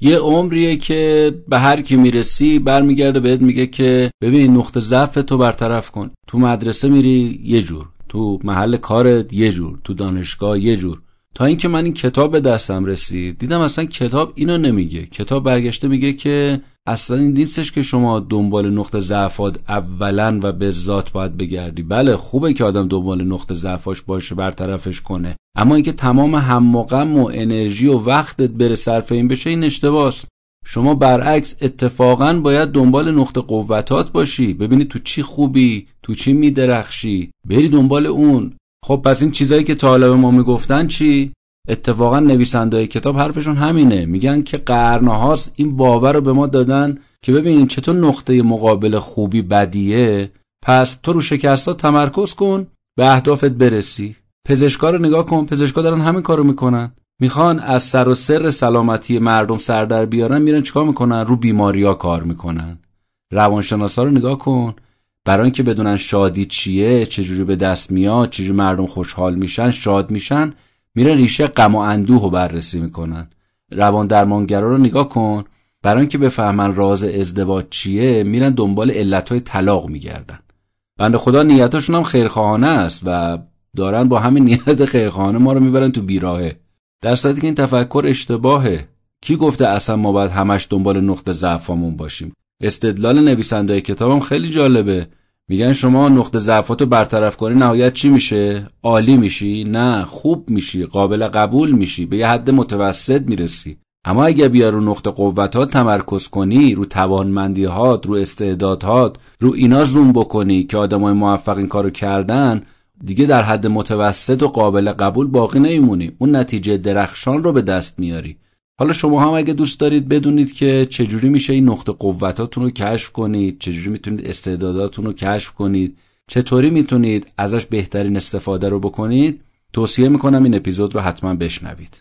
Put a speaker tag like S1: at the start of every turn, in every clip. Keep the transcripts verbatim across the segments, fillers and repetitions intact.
S1: یه عمریه که به هر کی میرسی برمیگرده بهت میگه که ببین نقطه ضعف تو برطرف کن. تو مدرسه میری یه جور، تو محل کارت یه جور، تو دانشگاه یه جور. تا اینکه من این کتاب به دستم رسید دیدم اصلا کتاب اینو نمیگه. کتاب برگشته میگه که اصلا این نیستش که شما دنبال نقطه ضعفات اولا و به ذات باید بگردی. بله خوبه که آدم دنبال نقطه ضعفاش باشه برطرفش کنه، اما اینکه تمام هم و غم و انرژی و وقتت بره صرف این بشه این اشتباهه. شما برعکس اتفاقا باید دنبال نقطه قوتات باشی، ببینی تو چی خوبی، تو چی میدرخشی، بری دنبال اون. خب پس این چیزایی که تا حالا به ما میگفتن چی؟ اتفاقا نویسنده‌های کتاب حرفشون همینه، میگن که قرن‌هاست این باور رو به ما دادن که ببین چطور نقطه مقابل خوبی بدیه، پس تو رو شکستات تمرکز کن به اهدافت برسی. پزشکا رو نگاه کن، پزشکا دارن همین کارو میکنن، میخوان از سر و سر سلامتی مردم سر در بیارن، میرن چیکار میکنن؟ رو بیماریا کار میکنن. روانشناسا رو نگاه کن، برای اینکه بدونن شادی چیه، چجوری به دست میاد، چجوری مردم خوشحال میشن، شاد میشن، میرن ریشه غم و اندوه رو بررسی میکنن. روان درمانگرا رو نگاه کن، برای اینکه بفهمن راز ازدواج چیه، میرن دنبال علتهای طلاق میگردن. بنده خدا نیتاشون هم خیرخواهانه است و دارن با همین نیت خیرخواهانه ما رو میبرن تو بیراهه، در صورتی که این تفکر اشتباهه. کی گفته اصلا ما باید همش دنبال نقطه ضعفمون باشیم؟ استدلال نویسنده‌های کتابم خیلی جالبه. میگن شما نقطه ضعفاتو برطرف کنی نهایت چی میشه؟ عالی میشی؟ نه، خوب میشی، قابل قبول میشی، به یه حد متوسط میرسی. اما اگه بیا رو نقطه قوتات تمرکز کنی، رو توانمندی‌هات، رو استعدادات، رو اینا زوم بکنی که آدمای موفق این کارو کردن، دیگه در حد متوسط و قابل قبول باقی نمیمونی، اون نتیجه درخشان رو به دست میاری. حالا شما هم اگه دوست دارید بدونید که چجوری میشه این نقطه قوتاتون رو کشف کنید، چجوری میتونید استعداداتون رو کشف کنید، چطوری میتونید ازش بهترین استفاده رو بکنید، توصیه میکنم این اپیزود رو حتما بشنوید.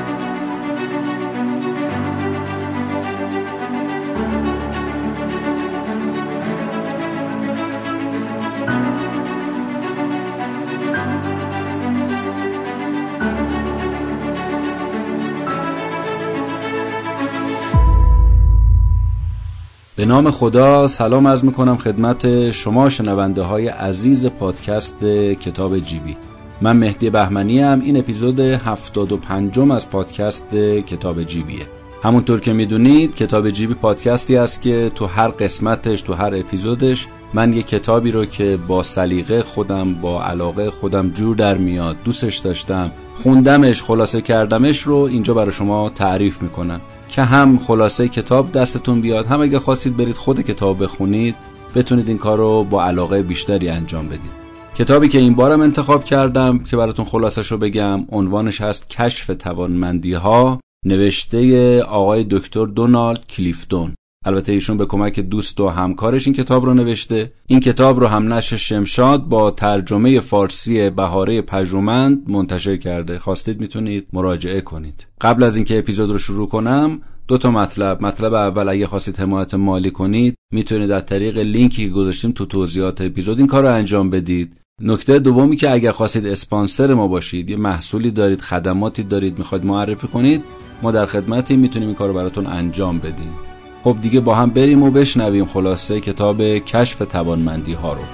S1: به نام خدا سلام عرض میکنم خدمت شما شنونده های عزیز پادکست کتاب جیبی. من مهدی بهمنی ام. این اپیزود هفتاد و پنجم از پادکست کتاب جیبیه. همونطور که میدونید کتاب جیبی پادکستی است که تو هر قسمتش، تو هر اپیزودش من یه کتابی رو که با سلیقه خودم، با علاقه خودم جور در میاد، دوستش داشتم، خوندمش، خلاصه کردمش رو اینجا برای شما تعریف میکنم که هم خلاصه کتاب دستتون بیاد، هم اگه خواستید برید خود کتاب بخونید بتونید این کار رو با علاقه بیشتری انجام بدید. کتابی که این بارم انتخاب کردم که براتون خلاصش رو بگم، عنوانش هست کشف توانمندی‌ها، نوشته آقای دکتر دونالد کلیفتون. البته ایشون به کمک دوست و همکارش این کتاب رو نوشته. این کتاب رو هم نشر شمشاد با ترجمه فارسی بهاره پژومند منتشر کرده. خواستید میتونید مراجعه کنید. قبل از اینکه اپیزود رو شروع کنم دو تا مطلب. مطلب اول، اگه خواستید حمایت مالی کنید میتونید از طریق لینکی که گذاشتیم تو توضیحات اپیزود این کار رو انجام بدید. نکته دومی که اگر خواستید اسپانسر ما باشید، یه محصولی دارید، خدماتی دارید میخواید معرفی کنید، ما در خدمتیم، میتونیم این کار رو براتون انجام بدیم. خب دیگه با هم بریم و بشنویم خلاصه کتاب کشف توانمندی ها رو.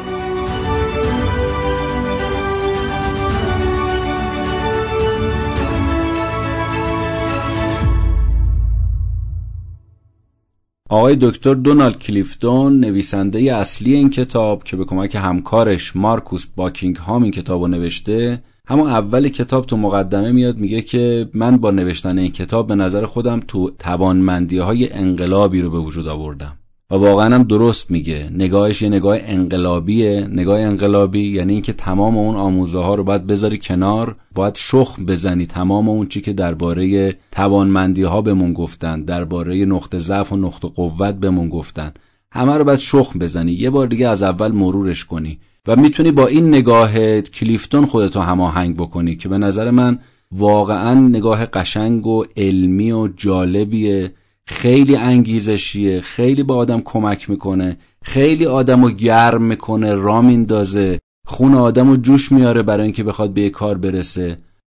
S1: آقای دکتر دونالد کلیفتون نویسنده اصلی این کتاب که به کمک همکارش مارکوس باکینگهام این کتاب رو نوشته، همون اول کتاب تو مقدمه میاد میگه که من با نوشتن این کتاب به نظر خودم تو توانمندی‌های انقلابی رو به وجود آوردم و واقعا هم درست میگه. نگاهش یه نگاه انقلابیه. نگاه انقلابی یعنی اینکه تمام اون آموزه ها رو باید بذاری کنار، باید شخم بزنی تمام اون چی که درباره توانمندی‌ها بهمون گفتن، درباره نقطه ضعف و نقطه قوت بهمون گفتن، همه رو باید شخم بزنی، یه بار دیگه از اول مرورش کنی و میتونی با این نگاه کلیفتون خودتو هماهنگ بکنی که به نظر من واقعا نگاه قشنگ و علمی و جالبیه، خیلی انگیزشیه، خیلی با آدم کمک میکنه، خیلی آدمو گرم میکنه، راه میندازه، خون آدمو جوش میاره برای اینکه بخواد به کار برسه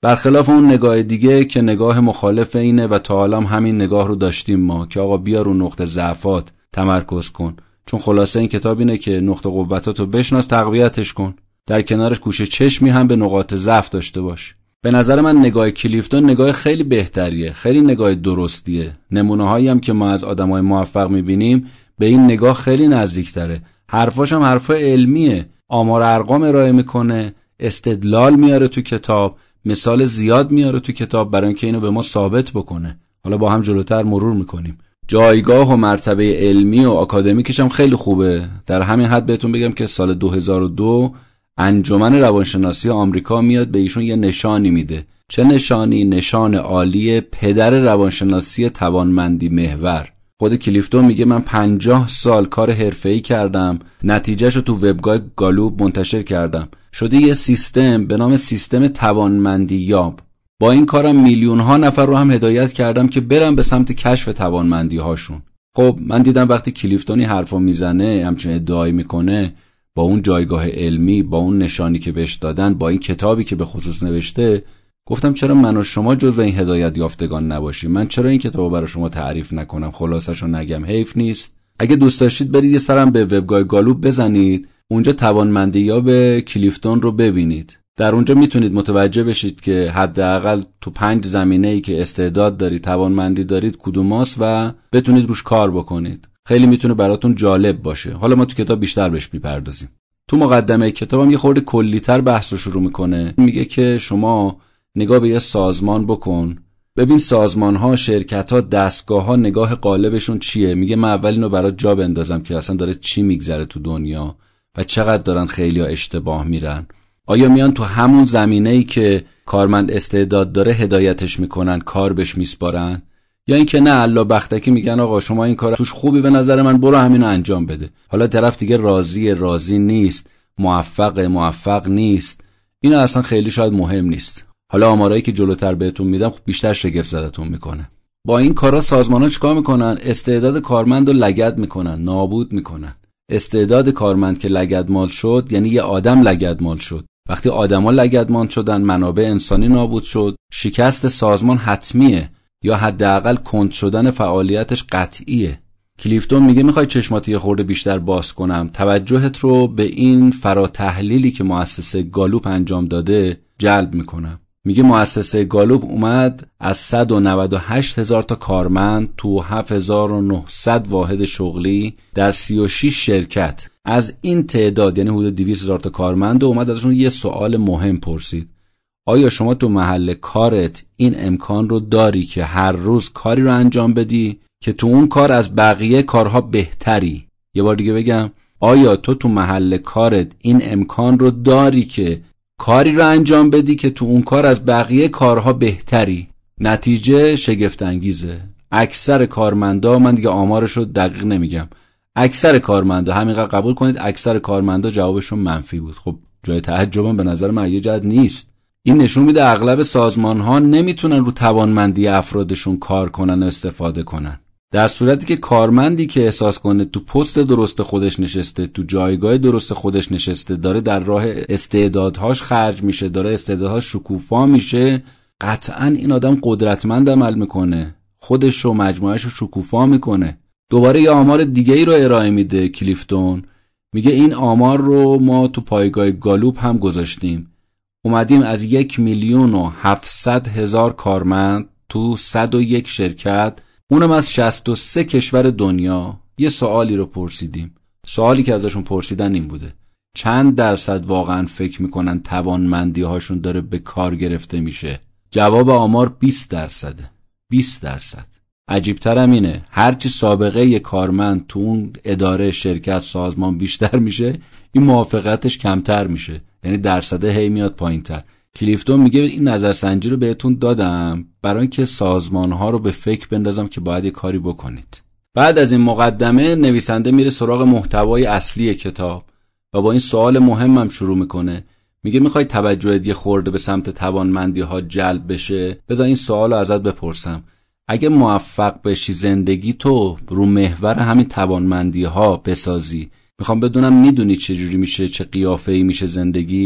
S1: برخلاف اون نگاه دیگه که نگاه مخالف اینه و تا حالا همین نگاه رو داشتیم ما که آقا بیا رو نقطه ضعفات تمرکز کن، چون خلاصه این کتاب اینه که نقطه قوتاتو بشناس، تقویتش کن، در کنارش گوشه چشمی هم به نقاط ضعف داشته باش. به نظر من نگاه کلیفتون نگاه خیلی بهتریه، خیلی نگاه درستیه. نمونه‌هایی هم که ما از آدمای موفق می‌بینیم به این نگاه خیلی نزدیک‌تره. حرفاش هم حرفای علمیه، آمار ارقام ارائه میکنه، استدلال میاره تو کتاب، مثال زیاد میاره تو کتاب برای اینکه اینو به ما ثابت بکنه. حالا با هم جلوتر مرور میکنیم. جایگاه و مرتبه علمی و آکادمیکش هم خیلی خوبه. در همین حد بهتون بگم که سال دو هزار و دو انجمن روانشناسی آمریکا میاد به ایشون یه نشانی میده. چه نشانی؟ نشان عالی پدر روانشناسی توانمندی محور. خود کلیفتون میگه من پنجاه سال کار حرفه‌ای کردم، نتیجهشو تو وبگاه گالوب منتشر کردم، شده یه سیستم به نام سیستم توانمندی یاب. با این کارم میلیون ها نفر رو هم هدایت کردم که برن به سمت کشف توانمندی هاشون. خب من دیدم وقتی کلیفتونی حرفو میزنه، همچین ادعایی میکنه، با اون جایگاه علمی، با اون نشانی که بهش دادن، با این کتابی که به خصوص نوشته، گفتم چرا من و شما جزو این هدایت یافتگان نباشیم؟ من چرا این کتابو برای شما تعریف نکنم، خلاصه‌شو نگم؟ حیف نیست؟ اگه دوست داشتید برید یه سرم به وبگاه گالوب بزنید، اونجا توانمندی یا به کلیفتون رو ببینید. در اونجا میتونید متوجه بشید که حداقل تو پنج زمینه‌ای که استعداد دارید، توانمندی دارید، کدوماست و بتونید روش کار بکنید. خیلی میتونه براتون جالب باشه. حالا ما تو کتاب بیشتر بهش میپردازیم. تو مقدمه کتابم یه خورده کلی‌تر بحث رو شروع میکنه. میگه که شما نگاه به یه سازمان بکن، ببین سازمان‌ها، شرکت‌ها، دستگاه‌ها نگاه قالبشون چیه. میگه من اول اینو برات جا بندازم که اصلا داره چی میگذره تو دنیا و چقدر دارن خیلی‌ها اشتباه میرن. آیا میان تو همون زمینه‌ای که کارمند استعداد داره هدایتش میکنن، کار بهش میسپارن، یا اینکه نه الله بختکی میگن آقا شما این کار توش خوبی به نظر من، برو همینو انجام بده. حالا طرف دیگه راضی راضی نیست، موفق موفق نیست، اینا اصلا خیلی شاید مهم نیست. حالا آمارایی که جلوتر بهتون میدم خب بیشتر شگفت زدتون میکنه. با این کارا سازمان‌ها چیکار میکنن؟ استعداد کارمند رو لگد میکنن، نابود میکنن. استعداد کارمند که لگدمال شد یعنی یه آدم لگدمال شد. وقتی آدما لگدمال شدن، منابع انسانی نابود شد، شکست سازمان حتمیه یا حداقل کند شدن فعالیتش قطعیه. کلیفتون میگه میخوای چشماتو یه خورده بیشتر باز کنم، توجهت رو به این فراتحلیلی که مؤسسه گالوپ انجام داده جلب میکنم. میگه مؤسسه گالوپ اومد از صد و نود و هشت هزار تا کارمند تو هفت هزار و نهصد واحد شغلی در سی و شش شرکت، از این تعداد یعنی حدود دویست هزار تا کارمند، اومد ازشون یه سوال مهم پرسید: آیا شما تو محل کارت این امکان رو داری که هر روز کاری رو انجام بدی که تو اون کار از بقیه کارها بهتری؟ یه بار دیگه بگم، آیا تو تو محل کارت این امکان رو داری که کاری رو انجام بدی که تو اون کار از بقیه کارها بهتری؟ نتیجه شگفت انگیزه. اکثر کارمندا، من دیگه آمارش رو دقیق نمیگم، اکثر کارمندا، همینقدر قبول کنید، اکثر کارمندا جوابشون منفی بود. خب جای تعجبم به نظر من یه جهت نیست. این نشون میده اغلب سازمان‌ها نمیتونن رو توانمندی افرادشون کار کنن و استفاده کنن. در صورتی که کارمندی که احساس کنه تو پست درست خودش نشسته، تو جایگاه درست خودش نشسته، داره در راه استعدادهاش خرج میشه، داره استعدادهاش شکوفا میشه، قطعاً این آدم قدرتمند عمل میکنه، خودش و مجموعهش رو شکوفا میکنه. دوباره یه آمار دیگه ای رو ارائه میده کلیفتون، میگه این آمار رو ما تو پایگاه گالوپ هم گذاشتیم. اومدیم از یک میلیون و هفتصد هزار کارمند تو صد و یک شرکت، اونم از شصت و سه کشور دنیا، یه سوالی رو پرسیدیم. سوالی که ازشون پرسیدن این بوده: چند درصد واقعا فکر میکنن توانمندی هاشون داره به کار گرفته میشه؟ جواب آمار بیست درصده. بیست درصد. عجیبتر هم اینه، هرچی سابقه یک کارمند تو اون اداره، شرکت، سازمان بیشتر میشه، این موافقتش کمتر میشه، یعنی درصده هی میاد پایینتر. کلیفتون میگه این نظرسنجی رو بهتون دادم برای اینکه سازمان‌ها رو به فکر بندازم که باید یه کاری بکنید. بعد از این مقدمه نویسنده میره سراغ محتوای اصلی کتاب و با این سوال مهمم شروع میکنه. میگه میخوای توجهت یه خورده به سمت توانمندی ها جلب بشه؟ بذار این سوال رو ازت بپرسم. اگه موفق بشی زندگی تو رو محور همین توانمندی ها بسازی، میخوام بدونم میدونی چه جوری میشه، چه قیافه‌ای میشه زندگیت؟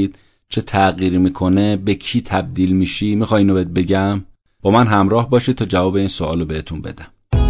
S1: چه تغییری میکنه، به کی تبدیل میشی؟ میخوای اینو بهت بگم؟ با من همراه باشی تا جواب این سوالو بهتون بدم.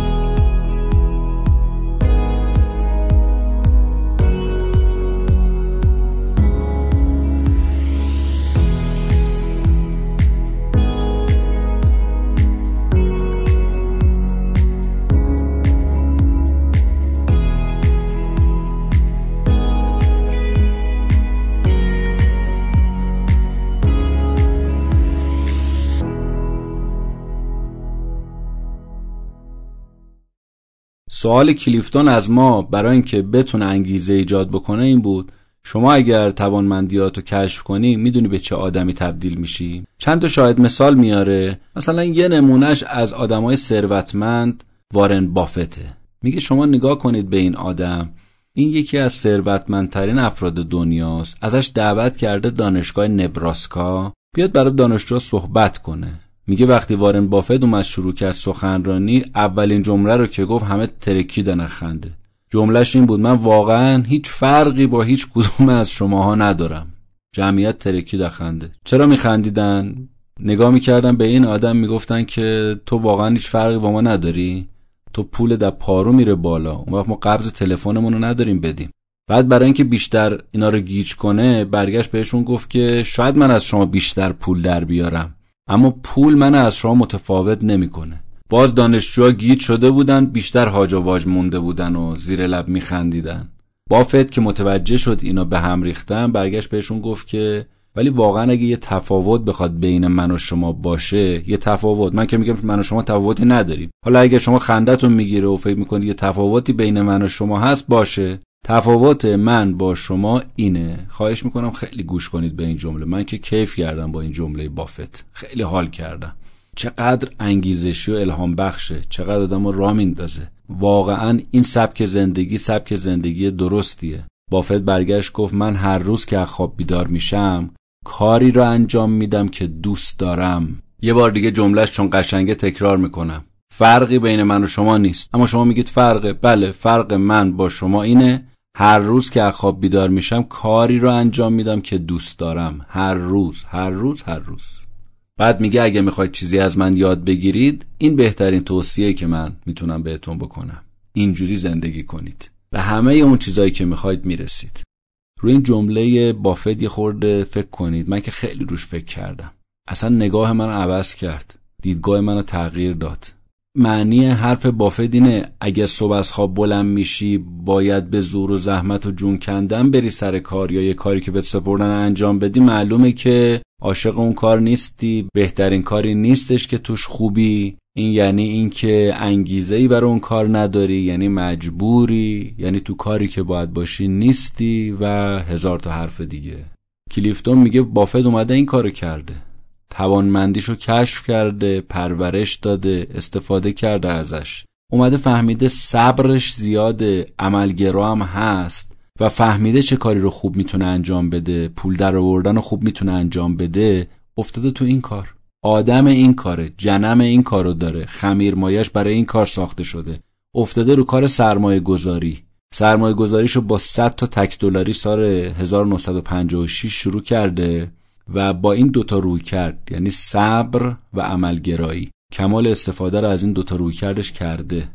S1: سوال کلیفتون از ما برای اینکه بتونه انگیزه ایجاد بکنه این بود: شما اگر توانمندیاتو کشف کنی میدونی به چه آدمی تبدیل میشی؟ چند تا شاهد مثال میاره. مثلا یه نمونهش از آدمای ثروتمند وارن بافته. میگه شما نگاه کنید به این آدم، این یکی از ثروتمندترین افراد دنیاست. ازش دعوت کرده دانشگاه نبراسکا بیاد برای دانشجوها صحبت کنه. میگه وقتی وارن بافت اومد شروع کرد سخنرانی، اولین جمله رو که گفت همه ترکیدن خنده. جملهش این بود: من واقعا هیچ فرقی با هیچ کدوم از شماها ندارم. جمعیت ترکید خنده. چرا میخندیدن؟ نگاه میکردن به این آدم میگفتن که تو واقعا هیچ فرقی با ما نداری؟ تو پول در پارو میره بالا، اون وقت ما قبض تلفنمون رو نداریم بدیم. بعد برای اینکه بیشتر اینا رو گیج کنه برگشت بهشون گفت که شاید من از شما بیشتر پول در بیارم، اما پول من از شما متفاوت نمیکنه. باز دانشجوها گیج شده بودن، بیشتر هاج و واج مونده بودن و زیر لب میخندیدن. بافت که متوجه شد اینا به هم ریختن برگشت بهشون گفت که ولی واقعا اگه یه تفاوت بخواد بین من و شما باشه، یه تفاوت، من که میگم من و شما تفاوتی نداریم، حالا اگه شما خندتون میگیره و فکر میکنید یه تفاوتی بین من و شما هست، باشه. تفاوت من با شما اینه. خواهش میکنم خیلی گوش کنید به این جمله. من که کیف کردم با این جمله بافت، خیلی حال کردم. چقدر انگیزشی و الهام بخشه، چقدر آدمو راه میندازه. واقعا این سبک زندگی سبک زندگی درستیه. بافت برگشت گفت من هر روز که از خواب بیدار میشم کاری رو انجام میدم که دوست دارم. یه بار دیگه جملهش چون قشنگه تکرار میکنم: فرقی بین من و شما نیست. اما شما میگید فرقه. بله، فرق من با شما اینه هر روز که از خواب بیدار میشم کاری رو انجام میدم که دوست دارم. هر روز هر روز هر روز. بعد میگه اگه میخواید چیزی از من یاد بگیرید، این بهترین توصیه‌ای که من میتونم بهتون بکنم. اینجوری زندگی کنید، به همه اون چیزایی که میخواید میرسید. روی این جمله بافت یه خورده فکر کنید. من که خیلی روش فکر کردم. اصلا نگاه من عوض کرد، دیدگاه منو تغییر داد. معنی حرف بافت اینه اگه صبح از خواب بلند میشی باید به زور و زحمت و جون کندن بری سر کار یا یه کاری که بهت سپردن انجام بدی، معلومه که عاشق اون کار نیستی، بهترین کاری نیستش که توش خوبی. این یعنی این که انگیزه‌ای برای اون کار نداری، یعنی مجبوری، یعنی تو کاری که باید باشی نیستی و هزار تا حرف دیگه. کلیفتون میگه بافت اومده این کارو کرده، توانمندیشو کشف کرده، پرورش داده، استفاده کرده ازش. اومده فهمیده صبرش زیاده، عملگرا هم هست و فهمیده چه کاری رو خوب میتونه انجام بده، پول در آوردن رو خوب میتونه انجام بده. افتاده تو این کار. آدم این کاره، جنم این کارو داره، خمیر مایش برای این کار ساخته شده. افتاده رو کار سرمایه گذاری. سرمایه گذاریشو با صد تا تک دلاری سال هزار و نهصد و پنجاه و شش شروع کرده و با این دوتا روی کرد، یعنی صبر و عملگرایی، کمال استفاده رو از این دوتا روی کردش کرده.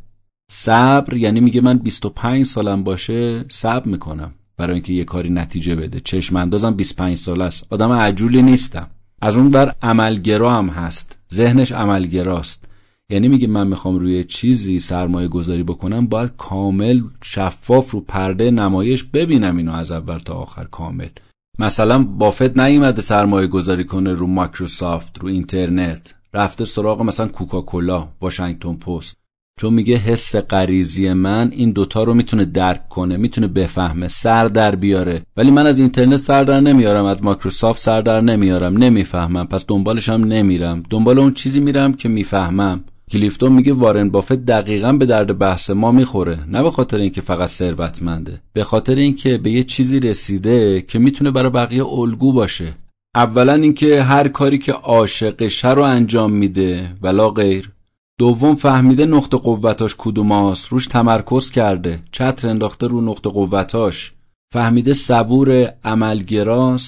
S1: صبر یعنی میگه من بیست و پنج سالم باشه صبر میکنم برای اینکه یه کاری نتیجه بده. چشم اندازم بیست و پنج ساله است، آدم عجولی نیستم. از اون بر عملگرا هم هست، ذهنش عملگراست. یعنی میگه من میخوام روی چیزی سرمایه گذاری بکنم، باید کامل شفاف رو پرده نمایش ببینم اینو از اول تا آخر کامل. مثلا بافت نیومده سرمایه گذاری کنه رو مایکروسافت، رو اینترنت، رفته سراغ مثلا کوکاکولا، واشنگتن پست، چون میگه حس غریزی من این دوتا رو میتونه درک کنه، میتونه بفهمه، سر در بیاره. ولی من از اینترنت سر در نمیارم، از مایکروسافت سر در نمیارم، نمیفهمم، پس دنبالش هم نمیرم، دنبال اون چیزی میرم که میفهمم. کلیفتون میگه وارن بافت دقیقاً به درد بحث ما میخوره، نه به خاطر اینکه فقط ثروتمنده، به خاطر اینکه به یه چیزی رسیده که میتونه برای بقیه الگو باشه. اولا اینکه هر کاری که عاشقشه رو انجام میده ولا غیر. دوم فهمیده نقطه قوتاش کدوماست، روش تمرکز کرده، چتر انداخته رو نقطه قوتاش. فهمیده صبور، عملگراست،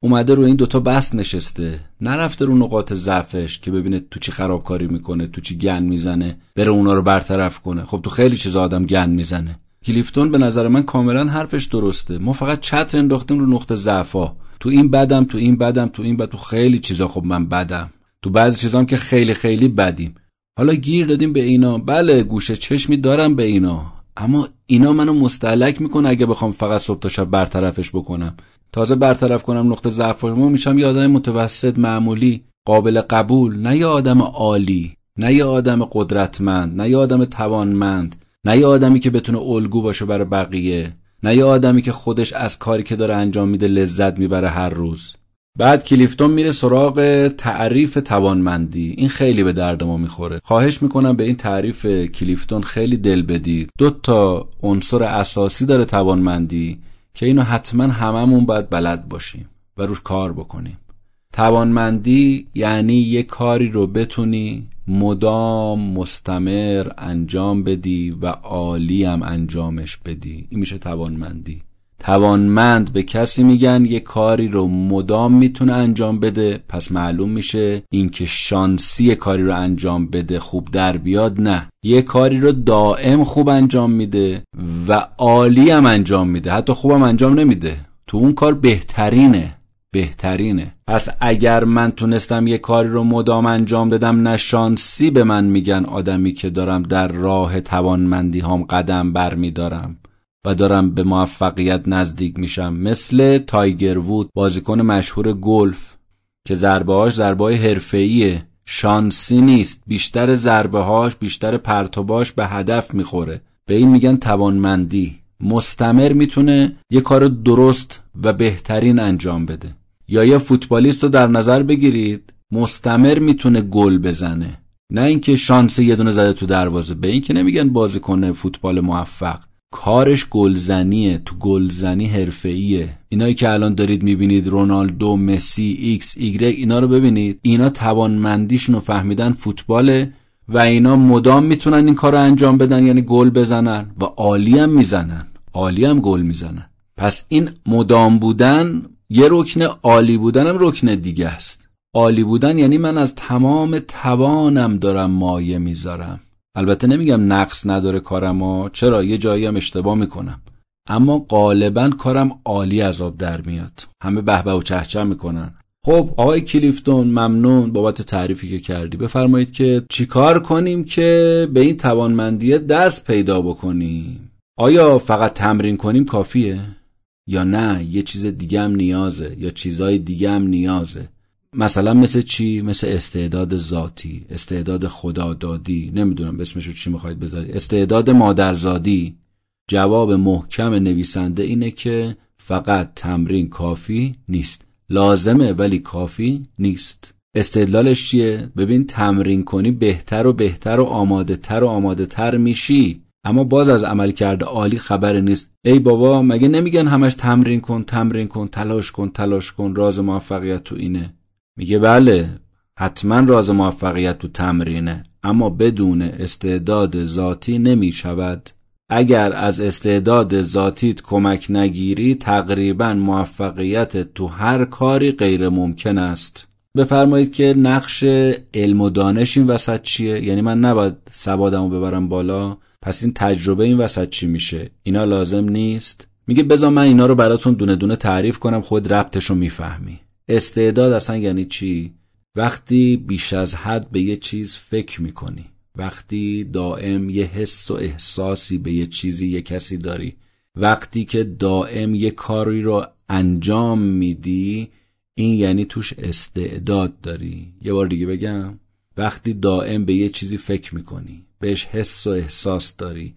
S1: اومده رو این دوتا بست نشسته، نرفته رو نقاط ضعفش که ببینه تو چی خرابکاری میکنه، تو چی گند میزنه، بره اونا رو برطرف کنه. خب تو خیلی چیز آدم گند میزنه. کلیفتون به نظر من کاملا حرفش درسته. ما فقط چتر انداختیم رو نقطه ضعفا. تو این بدم، تو این بدم، تو این بد، تو خیلی چیزا خب من بدم، تو بعضی چیزا هم که خیلی خیلی بدیم. حالا گیر دادیم به اینا. بله گوشه چشمی دارم به اینا، اما اینا منو مستهلک میکنه اگه بخوام فقط صبح تا شب برطرفش بکنم. تازه برطرف کنم نقطه ضعفمو، میشم یه آدم متوسط معمولی قابل قبول، نه یه آدم عالی، نه یه آدم قدرتمند، نه یه آدم توانمند، نه یه آدمی که بتونه الگو باشه برای بقیه، نه یه آدمی که خودش از کاری که داره انجام میده لذت میبره هر روز. بعد کلیفتون میره سراغ تعریف توانمندی. این خیلی به درد ما میخوره. خواهش میکنم به این تعریف کلیفتون خیلی دل بدید. دو تا عنصر اساسی داره توانمندی که اینو حتما هممون باید بلد باشیم و روش کار بکنیم. توانمندی یعنی یه کاری رو بتونی مدام مستمر انجام بدی و عالی هم انجامش بدی. این میشه توانمندی. توانمند به کسی میگن یه کاری رو مدام میتونه انجام بده. پس معلوم میشه این که شانسی کاری رو انجام بده خوب در بیاد، نه، یه کاری رو دائم خوب انجام میده و عالی هم انجام میده. حتی خوبم انجام نمیده، تو اون کار بهترینه بهترینه. پس اگر من تونستم یه کاری رو مدام انجام بدم، نه شانسی به من میگن آدمی که دارم در راه توانمندی هم قدم برمیدارم و دارم به موفقیت نزدیک میشم. مثل تایگر وود، بازیکن مشهور گلف که ضربه‌هاش ضربه‌های حرفه‌ایه، شانسی نیست، بیشتر ضربه‌هاش، بیشتر پرتوباش به هدف میخوره. به این میگن توانمندی. مستمر میتونه یه کار درست و بهترین انجام بده. یا یه فوتبالیست رو در نظر بگیرید، مستمر میتونه گل بزنه، نه اینکه شانس یه دونه زده تو دروازه. به این که نمیگن بازیکن فوتبال موفق، کارش گلزنیه، تو گلزنی حرفه‌ایه. اینایی که الان دارید میبینید، رونالدو، مسی، ایکس، ایگرگ، اینا رو ببینید، اینا توانمندیشون رو فهمیدن فوتباله و اینا مدام میتونن این کار رو انجام بدن، یعنی گل بزنن و عالی هم میزنن، عالی هم گل میزنن. پس این مدام بودن یه رکن، عالی بودن هم رکن دیگه است. عالی بودن یعنی من از تمام توانم دارم مایه میذارم. البته نمیگم نقص نداره کارم ها، چرا یه جایی هم اشتباه میکنم، اما غالبا کارم عالی از آب در میاد، همه به به و چهچه میکنن. خب آقای کلیفتون، ممنون بابت تعریفی که کردی. بفرمایید که چیکار کنیم که به این توانمندی دست پیدا بکنیم؟ آیا فقط تمرین کنیم کافیه؟ یا نه یه چیز دیگه هم نیازه، یا چیزای دیگه هم نیازه؟ مثلا مثل چی؟ مثل استعداد ذاتی، استعداد خدادادی، نمیدونم اسمشو چی میخواید بذاری، استعداد مادرزادی. جواب محکم نویسنده اینه که فقط تمرین کافی نیست. لازمه ولی کافی نیست. استدلالش چیه؟ ببین تمرین کنی بهتر و بهتر و آماده تر و آماده تر میشی، اما باز از عمل کرده عالی خبر نیست. ای بابا مگه نمیگن همش تمرین کن تمرین کن، تلاش کن تلاش کن، راز موفقیت تو اینه؟ میگه بله حتما راز موفقیت تو تمرینه، اما بدون استعداد ذاتی نمیشود. اگر از استعداد ذاتیت کمک نگیری، تقریبا موفقیت تو هر کاری غیر ممکن است. بفرمایید که نقش علم و دانش این وسط چیه؟ یعنی من نباید سوادمو ببرم بالا، پس این تجربه این وسط چی میشه؟ اینا لازم نیست؟ میگه بذار من اینا رو براتون دونه دونه تعریف کنم، خود ربطشو میفهمی. استعداد اصلا یعنی چی؟ وقتی بیش از حد به یه چیز فکر میکنی، وقتی دائم یه حس و احساسی به یه چیزی یه کسی داری، وقتی که دائم یه کاری رو انجام میدی، این یعنی توش استعداد داری. یه بار دیگه بگم، وقتی دائم به یه چیزی فکر میکنی، بهش حس و احساس داری،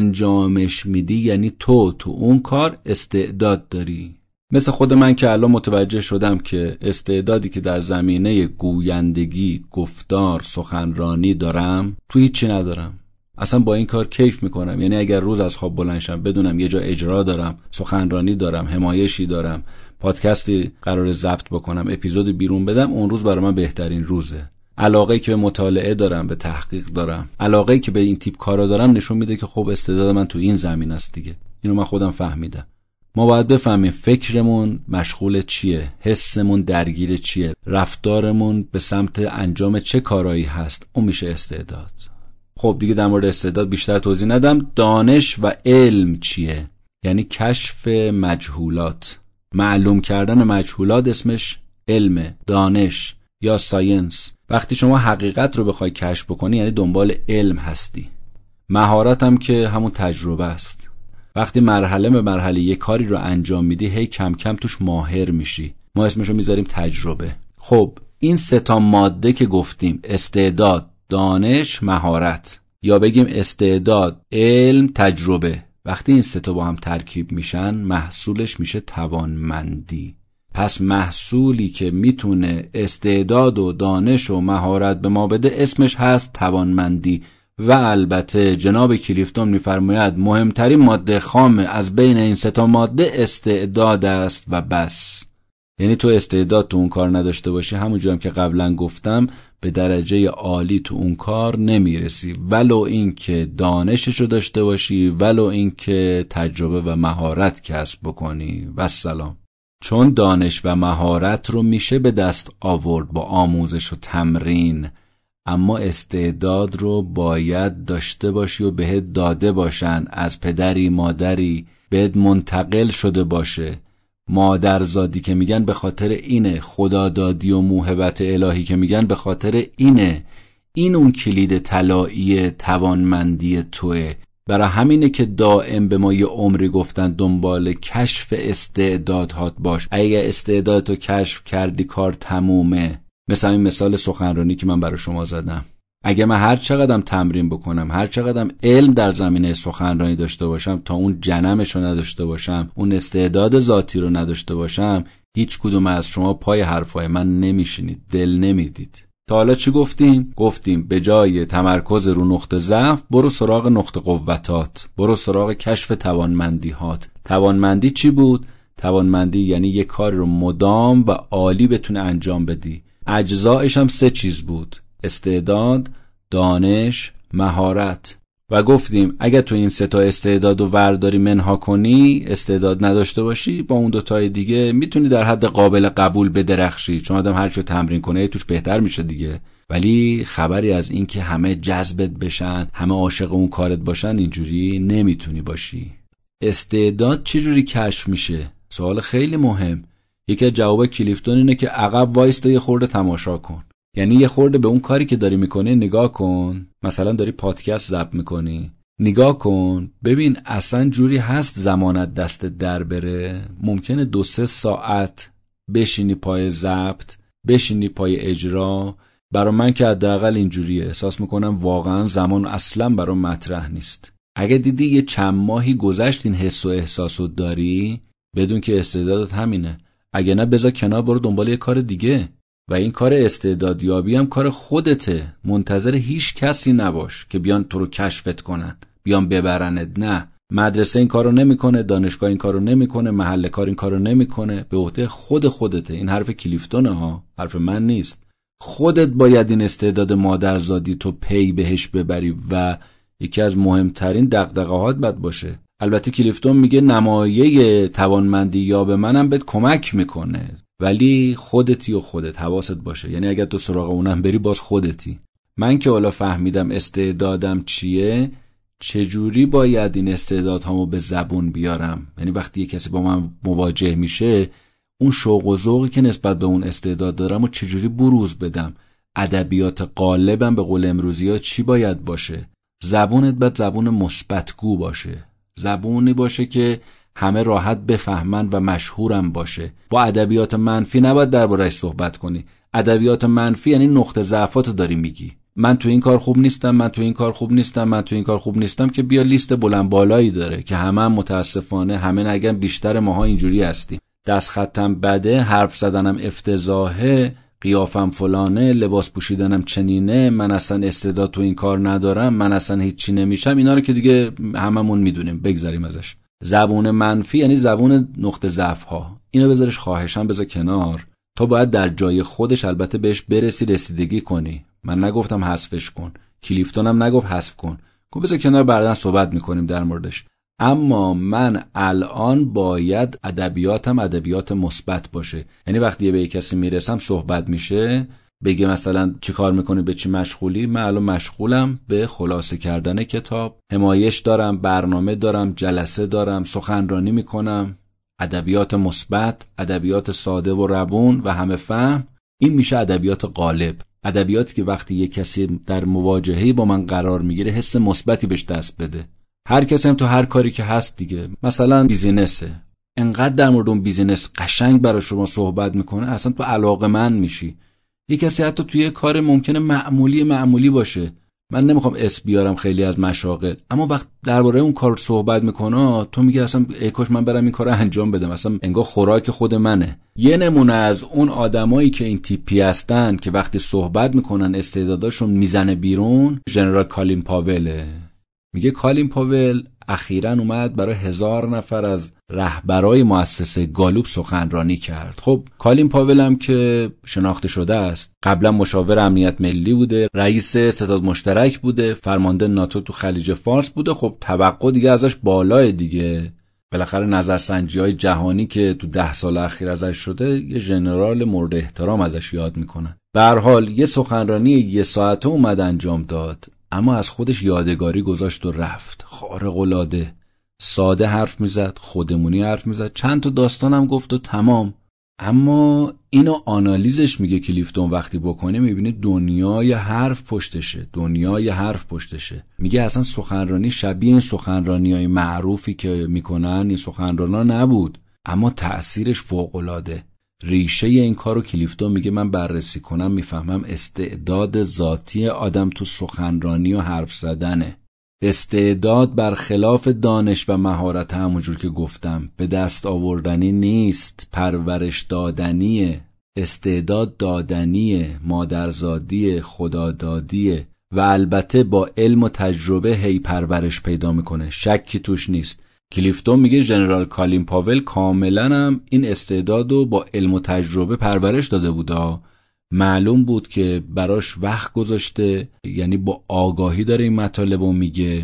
S1: انجامش میدی، یعنی تو تو اون کار استعداد داری. مثل خود من که الان متوجه شدم که استعدادی که در زمینه گویندگی، گفتار، سخنرانی دارم، تو هیچی ندارم. اصلا با این کار کیف میکنم. یعنی اگر روز از خواب بلند شم بدونم یه جا اجرا دارم، سخنرانی دارم، حمایشی دارم، پادکستی قرار ضبط بکنم، اپیزود بیرون بدم، اون روز برای من بهترین روزه. علاقه‌ای که به مطالعه دارم، به تحقیق دارم، علاقه‌ای که به این تیپ کارا دارم، نشون میده که خب استعداد من تو این زمین است دیگه. اینو من خودم فهمیدم. ما باید بفهمیم فکرمون مشغول چیه، حسمون درگیر چیه، رفتارمون به سمت انجام چه کارایی هست. اون میشه استعداد. خب دیگه در مورد استعداد بیشتر توضیح ندم. دانش و علم چیه؟ یعنی کشف مجهولات. معلوم کردن مجهولات اسمش علم، دانش یا ساینس. وقتی شما حقیقت رو بخوای کشف بکنی یعنی دنبال علم هستی. مهارت هم که همون تجربه است. وقتی مرحله به مرحله یک کاری رو انجام میدی هی کم کم توش ماهر میشی. ما اسمشو میذاریم تجربه. خب این سه تا ماده که گفتیم، استعداد، دانش، مهارت، یا بگیم استعداد، علم، تجربه، وقتی این سه تا با هم ترکیب میشن محصولش میشه توانمندی. پس محصولی که میتونه استعداد و دانش و مهارت به ما بده اسمش هست توانمندی. و البته جناب کلیفتون میفرماید مهمترین ماده خام از بین این سه تا ماده استعداد است و بس. یعنی تو استعداد تو اون کار نداشته باشی، همونجوری هم که قبلا گفتم به درجه عالی تو اون کار نمیرسی، ولو این که دانششو داشته باشی، ولو این که تجربه و مهارت کسب بکنی. و سلام. چون دانش و مهارت رو میشه به دست آورد با آموزش و تمرین، اما استعداد رو باید داشته باشی و بهت داده باشن، از پدری مادری بهت منتقل شده باشه. مادرزادی که میگن به خاطر اینه، خدادادی و موهبت الهی که میگن به خاطر اینه. این اون کلید طلایی توانمندی توه. برای همینه که دائم به ما یه عمری گفتن دنبال کشف استعدادات باش. اگه استعدادتو کشف کردی کار تمومه. مثلا این مثال سخنرانی که من برای شما زدم، اگه من هر چقدرم تمرین بکنم، هر چقدرم علم در زمینه سخنرانی داشته باشم، تا اون جنمشو نداشته باشم، اون استعداد ذاتی رو نداشته باشم، هیچ کدوم از شما پای حرفای من نمیشینید، دل نمیدید. تا حالا چی گفتیم؟ گفتیم به جای تمرکز رو نقطه ضعف برو سراغ نقطه قوتات، برو سراغ کشف توانمندی‌هات. توانمندی چی بود؟ توانمندی یعنی یک کار رو مدام و عالی بتونه انجام بدی. اجزایش هم سه چیز بود: استعداد، دانش، مهارت. و گفتیم اگه تو این سه تا استعداد رو ورداری منها کنی، استعداد نداشته باشی، با اون دو تای دیگه میتونی در حد قابل قبول بدرخشی، چون آدم هر چه تمرین کنه توش بهتر میشه دیگه. ولی خبری از این که همه جذبت بشن، همه عاشق اون کارت باشن، اینجوری نمیتونی باشی. استعداد چجوری کشف میشه؟ سوال خیلی مهم. یکی از جواب کلیفتون اینه که عقب وایستا یه خورده تماشا کن. یعنی یه خورده به اون کاری که داری میکنه نگاه کن. مثلا داری پادکست ضبط میکنی، نگاه کن ببین اصلا جوری هست زمانت دست در بره؟ ممکنه دو سه ساعت بشینی پای ضبط، بشینی پای اجرا. برای من که حداقل اینجوریه، احساس میکنم واقعا زمان اصلا برام مطرح نیست. اگه دیدی یه چند ماهی گذشت این حس و احساسو داری، بدون که استعدادت همینه. اگه نه بذار کنار، برو دنبال یه کار دیگه. و این کار استعدادیابی هم کار خودته. منتظر هیچ کسی نباش که بیان تو رو کشفت کنن، بیان ببرنت. نه، مدرسه این کارو نمیکنه، دانشگاه این کارو نمیکنه، محل کار این کارو نمیکنه. به عهده خود خودته. این حرف کلیفتونه ها، حرف من نیست. خودت باید این استعداد مادرزادی تو پی بهش ببری و یکی از مهمترین دغدغه‌هات بد باشه. البته کلیفتون میگه نمایه توانمندی یا به منم بهت کمک میکنه، ولی خودتی و خودت حواست باشه. یعنی اگر تو سراغ اونم بری باز خودتی. من که حالا فهمیدم استعدادم چیه، چجوری باید این استعدادهامو به زبون بیارم. یعنی وقتی یه کسی با من مواجه میشه، اون شوق و ذوقی که نسبت به اون استعداد دارم و چجوری بروز بدم. ادبیات قالبم به قول امروزی‌ها چی باید باشه؟ زبونت باید زبون مثبت‌گو باشه، زبونی باشه که همه راحت بفهمن و مشهورم باشه. با ادبیات منفی نباید درباره‌اش صحبت کنی. ادبیات منفی یعنی نقطه ضعفاتو داری میگی. من تو این کار خوب نیستم، من تو این کار خوب نیستم، من تو این کار خوب نیستم، که بیا لیست بلند بالایی داره که همه هم متاسفانه، همه نگن بیشتر ماها اینجوری هستیم. دست خطم بده، حرف زدنم افتضاحه، قیافم فلانه، لباس پوشیدنم چنینه، من اصلا استعداد تو این کار ندارم، من اصلا هیچی نمیشم. اینا رو که دیگه هممون میدونیم، بگذاریم ازش. زبون منفی یعنی زبون نقطه ضعف ها. اینو بذارش خواهشم بذار کنار. تو باید در جای خودش البته بهش برسی، رسیدگی کنی. من نگفتم حذفش کن، کلیفتون هم نگفت حذف کن. گفت بذار کنار، بعداً صحبت میکنیم در موردش. اما من الان باید ادبیاتم ادبیات مثبت باشه. یعنی وقتی به کسی میرسم صحبت میشه، بگه مثلا چی کار میکنی، به چی مشغولی، من الان مشغولم به خلاصه کردن کتاب، همایش دارم، برنامه دارم، جلسه دارم، سخنرانی میکنم. ادبیات مثبت، ادبیات ساده و روون و همه فهم، این میشه ادبیات غالب. ادبیاتی که وقتی یک کسی در مواجهه با من قرار میگیره حس مثبتی بهش دست بده. هر کسی هم تو هر کاری که هست دیگه، مثلا بیزینسه، انقدر در مورد اون بیزینس قشنگ برای شما صحبت میکنه اصلا تو علاقه‌مند میشی. یک کسی حتی توی کار ممکنه معمولی معمولی باشه، من نمیخوام اسم بیارم خیلی از مشاغل، اما وقت درباره اون کار صحبت میکنه تو میگه اصلا ای کاش من برم این کارو انجام بدم، اصلا انگار خوراک خود منه. یه نمونه از اون آدمایی که این تیپی هستن که وقتی صحبت میکنن استعداداشون میزنه بیرون، ژنرال کالین پاوله. میگه کالین پاول اخیراً اومد برای هزار نفر از رهبرای مؤسسه گالوب سخنرانی کرد. خب کالین پاول هم که شناخته شده است، قبلا مشاور امنیت ملی بوده، رئیس ستاد مشترک بوده، فرمانده ناتو تو خلیج فارس بوده. خب توقع دیگه ازش بالاه دیگه، بالاخره نظرسنجی‌های جهانی که تو ده سال اخیر ازش شده یه ژنرال مورد احترام ازش یاد میکنن. به هر حال یه سخنرانی یه ساعته اومد انجام داد، اما از خودش یادگاری گذاشت و رفت. خارق‌العاده ساده حرف میزد، خودمونی حرف میزد، چند تا داستانم گفت و تمام. اما اینو آنالیزش میگه کلیفتون وقتی بکنه میبینه دنیای حرف پشتشه، دنیای حرف پشتشه. میگه اصلا سخنرانی شبیه این سخنرانی‌های معروفی که میکنن این سخنرانا نبود، اما تأثیرش فوق‌العاده. ریشه این کارو کلیفتون میگه من بررسی کنم میفهمم استعداد ذاتی آدم تو سخنرانی و حرف زدنه. استعداد برخلاف دانش و مهارت، همونجور که گفتم، به دست آوردنی نیست، پرورش دادنیه. استعداد دادنیه، مادرزادیه، خدادادیه و البته با علم و تجربه هی پرورش پیدا میکنه، شکی توش نیست. کلیفتون میگه ژنرال کالین پاول کاملا هم این استعدادو با علم و تجربه پرورش داده بودا. معلوم بود که براش وقت گذاشته، یعنی با آگاهی داره این مطالبو میگه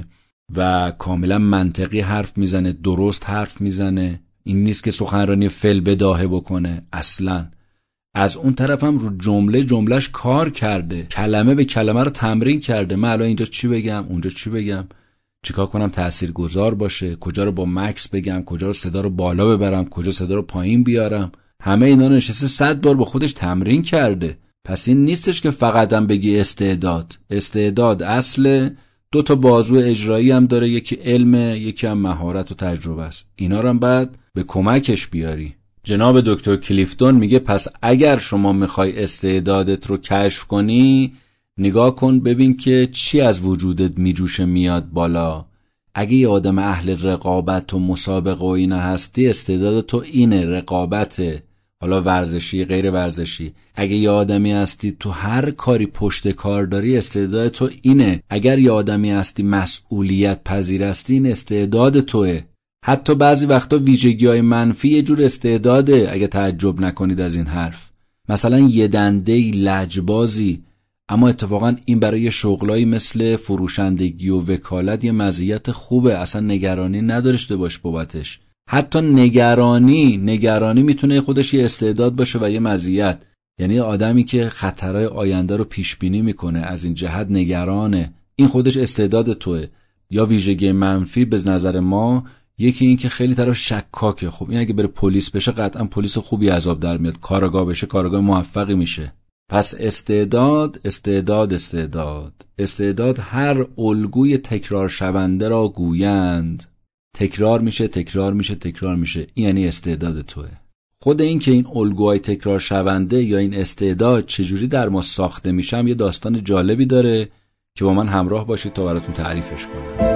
S1: و کاملا منطقی حرف میزنه، درست حرف میزنه. این نیست که سخنرانی فل بداهه بکنه اصلا. از اون طرف هم رو جمله جملهش کار کرده، کلمه به کلمه رو تمرین کرده. من الان اینجا چی بگم، اونجا چی بگم، چیکار کنم تاثیرگذار باشه، کجا رو با مکس بگم، کجا رو صدا رو بالا ببرم، کجا صدا رو پایین بیارم. همه اینا رو نشسته صد بار با خودش تمرین کرده. پس این نیستش که فقط هم بگی استعداد. استعداد اصل، دو تا بازو اجرایی هم داره، یکی علم، یکی هم مهارت و تجربه است. اینا رو هم بعد به کمکش بیاری. جناب دکتر کلیفتون میگه پس اگر شما میخوای استعدادت رو کشف کنی، نگاه کن ببین که چی از وجودت میجوشه میاد بالا. اگه یه آدم اهل رقابت و مسابقه و اینا هستی، استعداد تو اینه، رقابته، حالا ورزشی غیر ورزشی. اگه یه آدمی هستی تو هر کاری پشت کار داری، استعداد تو اینه. اگر یه آدمی هستی مسئولیت پذیر هستی، این استعداد توه. حتی بعضی وقتا ویژگی‌های منفی یه جور استعداده، اگه تعجب نکنید از این حرف. مثلا یه دنده‌ای، لجبازی، اما اتفاقا این برای شغلایی مثل فروشندگی و وکالت یه مزیت خوبه، اصلا نگرانی نداشته باش بابتش. حتی نگرانی نگرانی میتونه خودش یه استعداد باشه و یه مزیت. یعنی آدمی که خطرهای آینده رو پیش بینی میکنه، از این جهت نگرانه، این خودش استعداد توه. یا ویژگی منفی به نظر ما، یکی این که خیلی طرف شکاکه. خب این اگه بره پلیس بشه قطعا پلیس خوبی از آب در میاد، کارآگاه بشه کارآگاه موفقی میشه. پس استعداد استعداد استعداد استعداد هر الگوی تکرار شونده را گویند، تکرار میشه تکرار میشه تکرار میشه، این یعنی استعداد توه. خود این که این الگوهای تکرار شونده یا این استعداد چجوری در ما ساخته میشم یه داستان جالبی داره که با من همراه باشید تا براتون تعریفش کنم.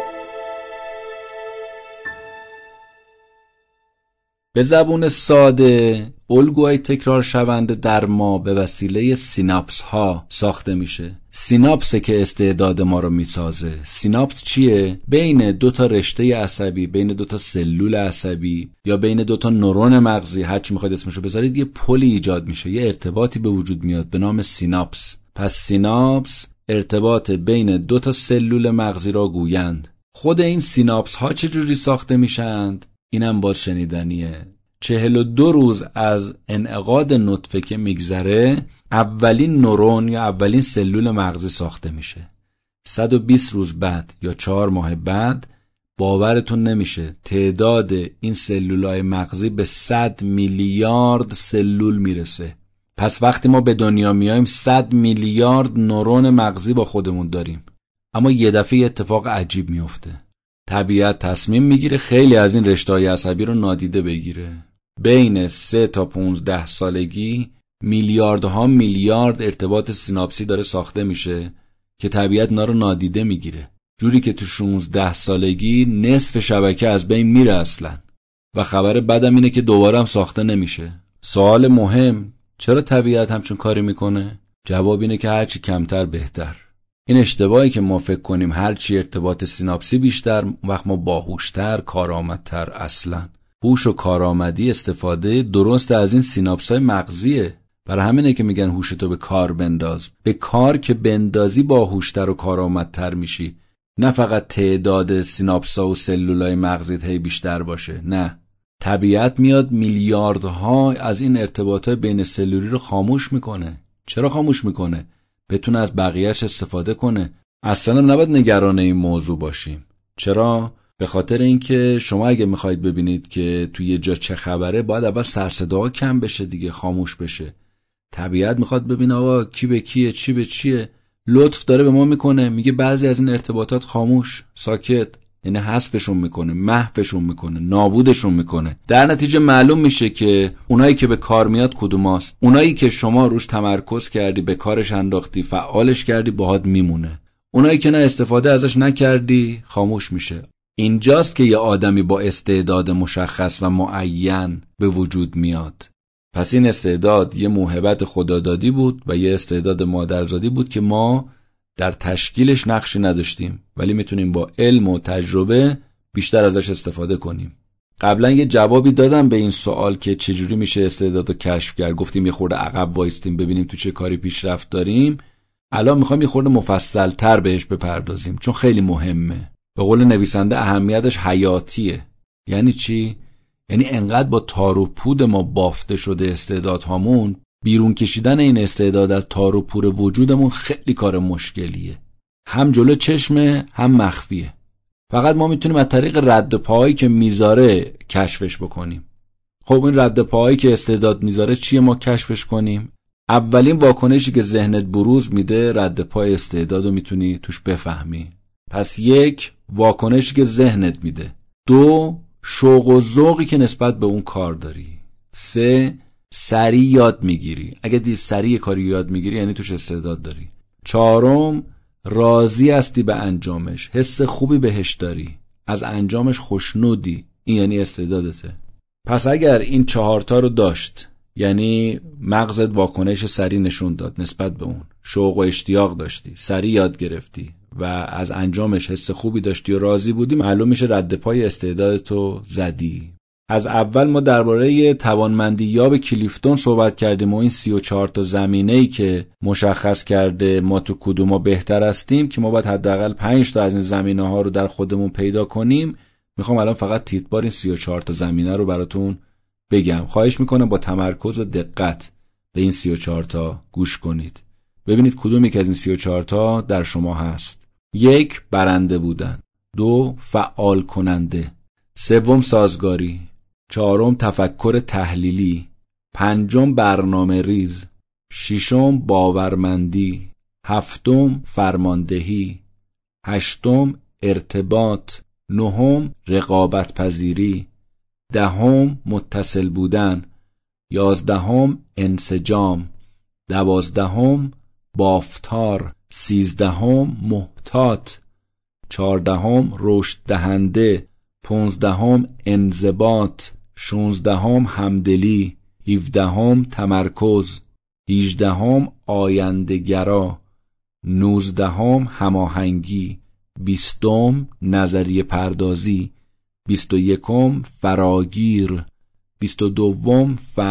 S1: به زبون ساده الگوهای تکرار شونده در ما به وسیله سیناپس ها ساخته میشه. سیناپسه که استعداد ما رو میسازه. سیناپس چیه؟ بین دو تا رشته عصبی، بین دو تا سلول عصبی یا بین دو تا نورون مغزی، هر چی میخواید اسمشو بذارید، یه پلی ایجاد میشه، یه ارتباطی به وجود میاد به نام سیناپس. پس سیناپس ارتباط بین دو تا سلول مغزی را گویند. خود این سیناپس ها چجوری ساخته میشند؟ اینم باز شنیدنیه. چهل و دو روز از انعقاد نطفه که میگذره، اولین نورون یا اولین سلول مغزی ساخته میشه. صد و بیست روز بعد یا چهار ماه بعد، باورتون نمیشه، تعداد این سلولای مغزی به صد میلیارد سلول میرسه. پس وقتی ما به دنیا میایم صد میلیارد نورون مغزی با خودمون داریم. اما یه دفعه اتفاق عجیب میفته. طبیعت تصمیم میگیره خیلی از این رشته‌های عصبی رو نادیده بگیره. بین سه تا پونزده سالگی میلیاردها میلیارد ارتباط سیناپسی داره ساخته میشه که طبیعت اینا رو نادیده میگیره. جوری که تو شانزده سالگی نصف شبکه از بین میره اصلا. و خبر بدم اینه که دوباره هم ساخته نمیشه. سوال مهم، چرا طبیعت همچون کاری میکنه؟ جواب اینه که هرچی کمتر بهتر. این اشتباهی که ما فکر کنیم هرچی ارتباط سیناپسی بیشتر وقت ما باهوشتر، کارآمدتر. اصلا هوش و کارآمدی استفاده درست از این سیناپس‌های مغزیه. برای همینه که میگن هوشتو به کار بنداز. به کار که بندازی باهوشتر و کارآمدتر میشی. نه فقط تعداد سیناپس‌ها و سلولای مغزیت هی بیشتر باشه. نه، طبیعت میاد میلیاردها از این ارتباطات بین سلولی رو خاموش میکنه. چرا خاموش میکنه؟ بتونه از بقیهش استفاده کنه. اصلا نباید نگران این موضوع باشیم. چرا؟ به خاطر اینکه شما اگه میخواید ببینید که توی یه جا چه خبره، باید اول سرصدا کم بشه دیگه، خاموش بشه. طبیعت میخواد ببینه آقا کی به کیه، چی به چیه. لطف داره به ما میکنه، میگه بعضی از این ارتباطات خاموش، ساکت، یعنی حذفشون میکنه، محوشون میکنه، نابودشون میکنه. در نتیجه معلوم میشه که اونایی که به کار میاد کدوماست. اونایی که شما روش تمرکز کردی، به کارش انداختی، فعالش کردی، باهات میمونه. اونایی که نه استفاده ازش نکردی، خاموش میشه. اینجاست که یه آدمی با استعداد مشخص و معین به وجود میاد. پس این استعداد یه موهبت خدادادی بود و یه استعداد مادرزادی بود که ما در تشکیلش نقشی نداشتیم، ولی میتونیم با علم و تجربه بیشتر ازش استفاده کنیم. قبلا یه جوابی دادم به این سوال که چجوری میشه استعدادو کشف کرد. گفتیم یه خورده عقب وایستیم ببینیم تو چه کاری پیشرفت داریم. الان میخوایم یه خورده مفصل تر بهش بپردازیم، چون خیلی مهمه. به قول نویسنده اهمیتش حیاتیه. یعنی چی؟ یعنی انقدر با تار و پود ما بافته شده استعدادهامون، بیرون کشیدن این استعداد از تار و پود وجودمون خیلی کار مشکلیه. هم جلو چشمه، هم مخفیه. فقط ما میتونیم از طریق رد پاهایی که میذاره کشفش بکنیم. خب این رد پاهایی که استعداد میذاره چیه ما کشفش کنیم؟ اولین واکنشی که ذهنت بروز میده، رد پای استعدادو میتونی توش بفهمی. پس یک، واکنشی که ذهنت میده. دو، شوق و ذوقی که نسبت به اون کار داری. سه، سریع یاد میگیری. اگه دی سریع کاری یاد میگیری یعنی توش استعداد داری. چهارم، راضی هستی به انجامش، حس خوبی بهش داری، از انجامش خوشنودی، این یعنی استعدادته. پس اگر این چهارتا رو داشت، یعنی مغزت واکنش سریع نشون داد نسبت به اون، شوق و اشتیاق داشتی، سریع یاد گرفتی و از انجامش حس خوبی داشتی و راضی بودی، معلوم میشه رد پای استعدادتو زدی. از اول ما درباره توانمندی یاب کلیفتون صحبت کردیم و این سی و چهار تا زمینه‌ای که مشخص کرده ما تو کدوما بهتر هستیم که ما باید حداقل پنج تا از این زمینه‌ها رو در خودمون پیدا کنیم. میخوام الان فقط تیتبار این سی و چهار تا زمینه رو براتون بگم. خواهش میکنم با تمرکز و دقت به این سی و چهار تا گوش کنید. ببینید کدوم یک از این سی و چهار تا در شما هست. یک، برنده بودن. دو، فعال کننده. سوم، سازگاری. چهارم، تفکر تحلیلی. پنجم، برنامه ریز. ششم، باورمندی. هفتم، فرماندهی. هشتم، ارتباط. نهم، رقابت پذیری. دهم، متصل بودن. یازدهم، انسجام. دوازدهم، بافتار. سیزدهم، محتاط. چهاردهم، رشد دهنده. پانزدهم، انضباط. شانزدهم، همدلی. هفدهم تمرکز، هجدهم آینده‌گرا، نوزدهم هماهنگی، بیستم نظریه پردازی، بیست و یکم فراگیر، بیست و دوم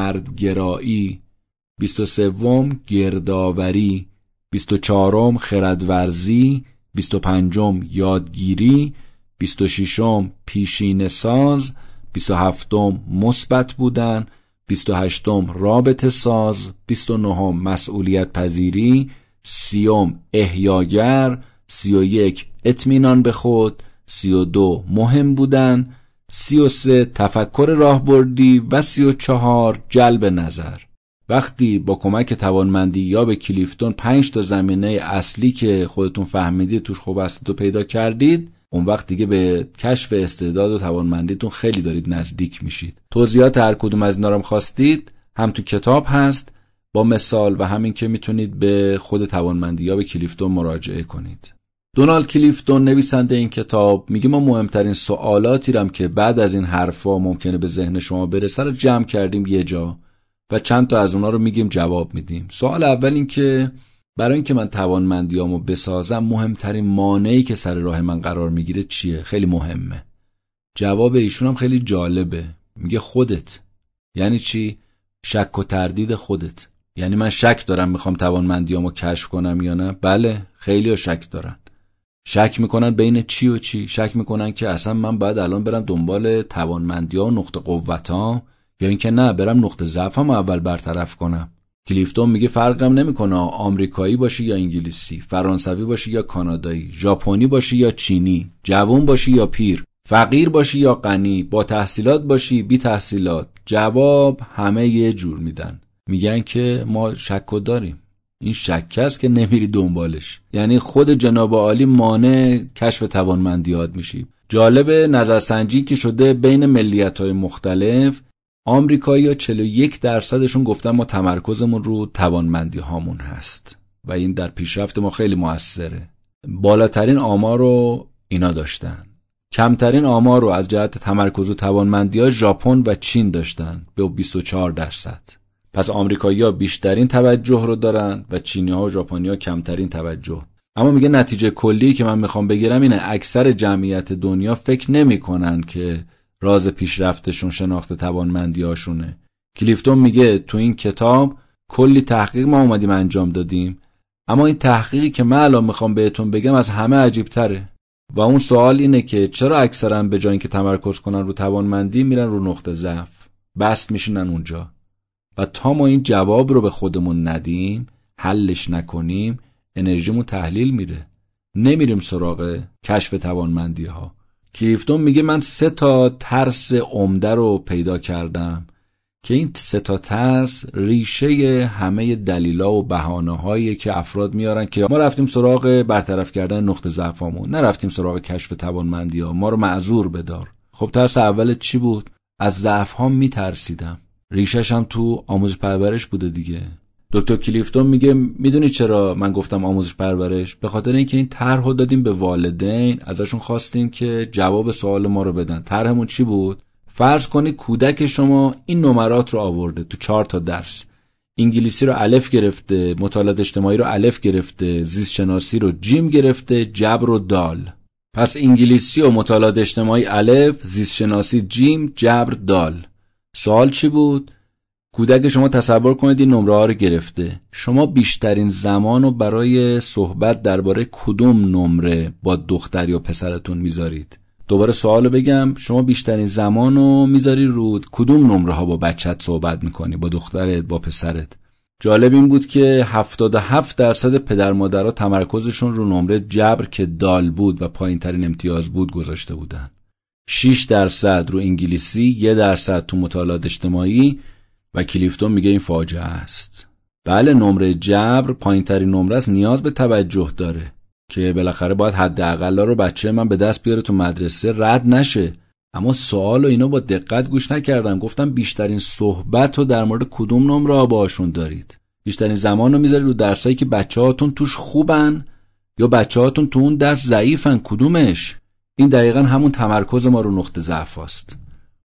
S1: فردگرایی، بیست و سوم گردآوری، بیست و چهارم خردورزی، بیست و پنجم یادگیری، بیست و ششم پیشینه ساز، بیست و هفتم مثبت بودن، بیست و هشتم رابطه ساز، بیست و نهم مسئولیت پذیری، سیوم احیاگر، سی و یک اطمینان به خود، سی و دو مهم بودن، سی و سه تفکر راهبردی و سی و چهار جلب نظر. وقتی با کمک توانمندی یا به کلیفتون پنج تا زمینه اصلی که خودتون فهمیدید توش خوب هستید و پیدا کردید، اون وقت دیگه به کشف استعداد و توانمندیتون خیلی دارید نزدیک میشید. توضیحات هر کدوم از اینا رو خواستید هم تو کتاب هست با مثال و همین که میتونید به خود توانمندی یا به کلیفتون مراجعه کنید. دونالد کلیفتون نویسنده این کتاب میگه ما مهمترین سوالاتی رم که بعد از این حرفا ممکنه به ذهن شما برسه رو جمع کردیم یه جا و چند تا از اونا رو میگیم جواب میدیم. سوال اول این که برای اینکه من توانمندیامو بسازم مهمترین مانعی که سر راه من قرار میگیره چیه؟ خیلی مهمه. جواب ایشون هم خیلی جالبه. میگه خودت. یعنی چی؟ شک و تردید خودت. یعنی من شک دارم میخوام توانمندیامو کشف کنم یا نه؟ بله، خیلی‌ها شک دارن. شک میکنن بین چی و چی؟ شک میکنن که اصلا من باید الان برم دنبال توانمندی‌ها و نقطه قوت‌ها یا اینکه نه برم نقطه ضعفم اول برطرف کنم. کلیفتون میگه فرقم نمیکنه آمریکایی باشی یا انگلیسی، فرانسوی باشی یا کانادایی، ژاپنی باشی یا چینی، جوان باشی یا پیر، فقیر باشی یا غنی، با تحصیلات باشی بی تحصیلات، جواب همه یه جور میدن. میگن که ما شک داریم. این شک است که نمیری دنبالش. یعنی خود جناب عالی مانع کشف توانمندیات میشی. جالب نظرسنجی که شده بین ملیت‌های مختلف، آمریکایی‌ها چهل و یک درصدشون گفتن ما تمرکزمون رو توانمندی هامون هست و این در پیشرفت ما خیلی موثره. بالاترین آمار رو اینا داشتن. کمترین آمار رو از جهت تمرکز و توانمندی‌ها ژاپن و چین داشتن به بیست و چهار درصد. پس آمریکایی‌ها بیشترین توجه رو دارن و چینی‌ها و ژاپنی‌ها کمترین توجه. اما میگه نتیجه کلی که من میخوام بگیرم اینه اکثر جمعیت دنیا فکر نمی‌کنن که راز پیشرفتشون شناخت توانمندی‌هاشونه. کلیفتون میگه تو این کتاب کلی تحقیق ما اومدیم انجام دادیم، اما این تحقیقی که من الان میخوام بهتون بگم از همه عجیب‌تره. و اون سوال اینه که چرا اکثرا به جای اینکه تمرکز کنن رو توانمندی میرن رو نقطه ضعف، بست میشینن اونجا. و تا ما این جواب رو به خودمون ندیم، حلش نکنیم، انرژیمون تحلیل میره، نمیریم سراغ کشف توانمندی ها. کلیفتون میگه من سه تا ترس عمده رو پیدا کردم که این سه تا ترس ریشه همه دلیلا و بهانه‌هایی که افراد میارن که ما رفتیم سراغ برطرف کردن نقطه ضعفامون، نرفتیم سراغ کشف توانمندی ها، ما رو معذور بدار. خب ترس اول چی بود؟ از ضعف ها میترسیدم. ریشش هم تو آموزش پرورش بوده دیگه. دکتر کلیفتون میگه میدونی چرا من گفتم آموزش پرورش؟ به خاطر اینکه این طرحو دادیم به والدین، ازشون خواستیم که جواب سوال ما رو بدن. طرحمون چی بود؟ فرض کنی کودک شما این نمرات رو آورده تو چهار تا درس. انگلیسی رو الف گرفته، مطالعات اجتماعی رو الف گرفته، زیست شناسی رو جیم گرفته، جبر و دال. پس انگلیسی و مطالعات اجتماعی الف، زیست شناسی جیم، جبر دال. سوال چی بود؟ کودک شما تصور کنید این نمره ها رو گرفته. شما بیشترین زمان رو برای صحبت درباره کدوم نمره با دختر یا پسرتون میذارید؟ دوباره سوالو بگم، شما بیشترین زمان رو میذاری رو کدوم نمره ها با بچت صحبت میکنی؟ با دخترت، با پسرت؟ جالب این بود که هفتاد و هفت درصد پدر مادرها تمرکزشون رو نمره جبر که دال بود و پایین ترین امتیاز بود گذاشته بودن. شش درصد رو انگلیسی، یک درصد تو مطالعات اجتماعی. و کلیفتون میگه این فاجعه است. بله، نمره جبر پایین ترین نمره است، نیاز به توجه داره که بالاخره باید حداقل رو بچه من به دست بیاره تو مدرسه رد نشه. اما سوال و اینا با دقت گوش نکردم. گفتم بیشترین صحبت رو در مورد کدوم نمره ها باشون دارید؟ بیشترین زمان رو میذارید رو درسایی که بچه هاتون توش خوبن یا بچه هاتون تو اون درس ضعیفن؟ کدومش؟ این دقیقا همون تمرکز ما رو نقطه ضعف است.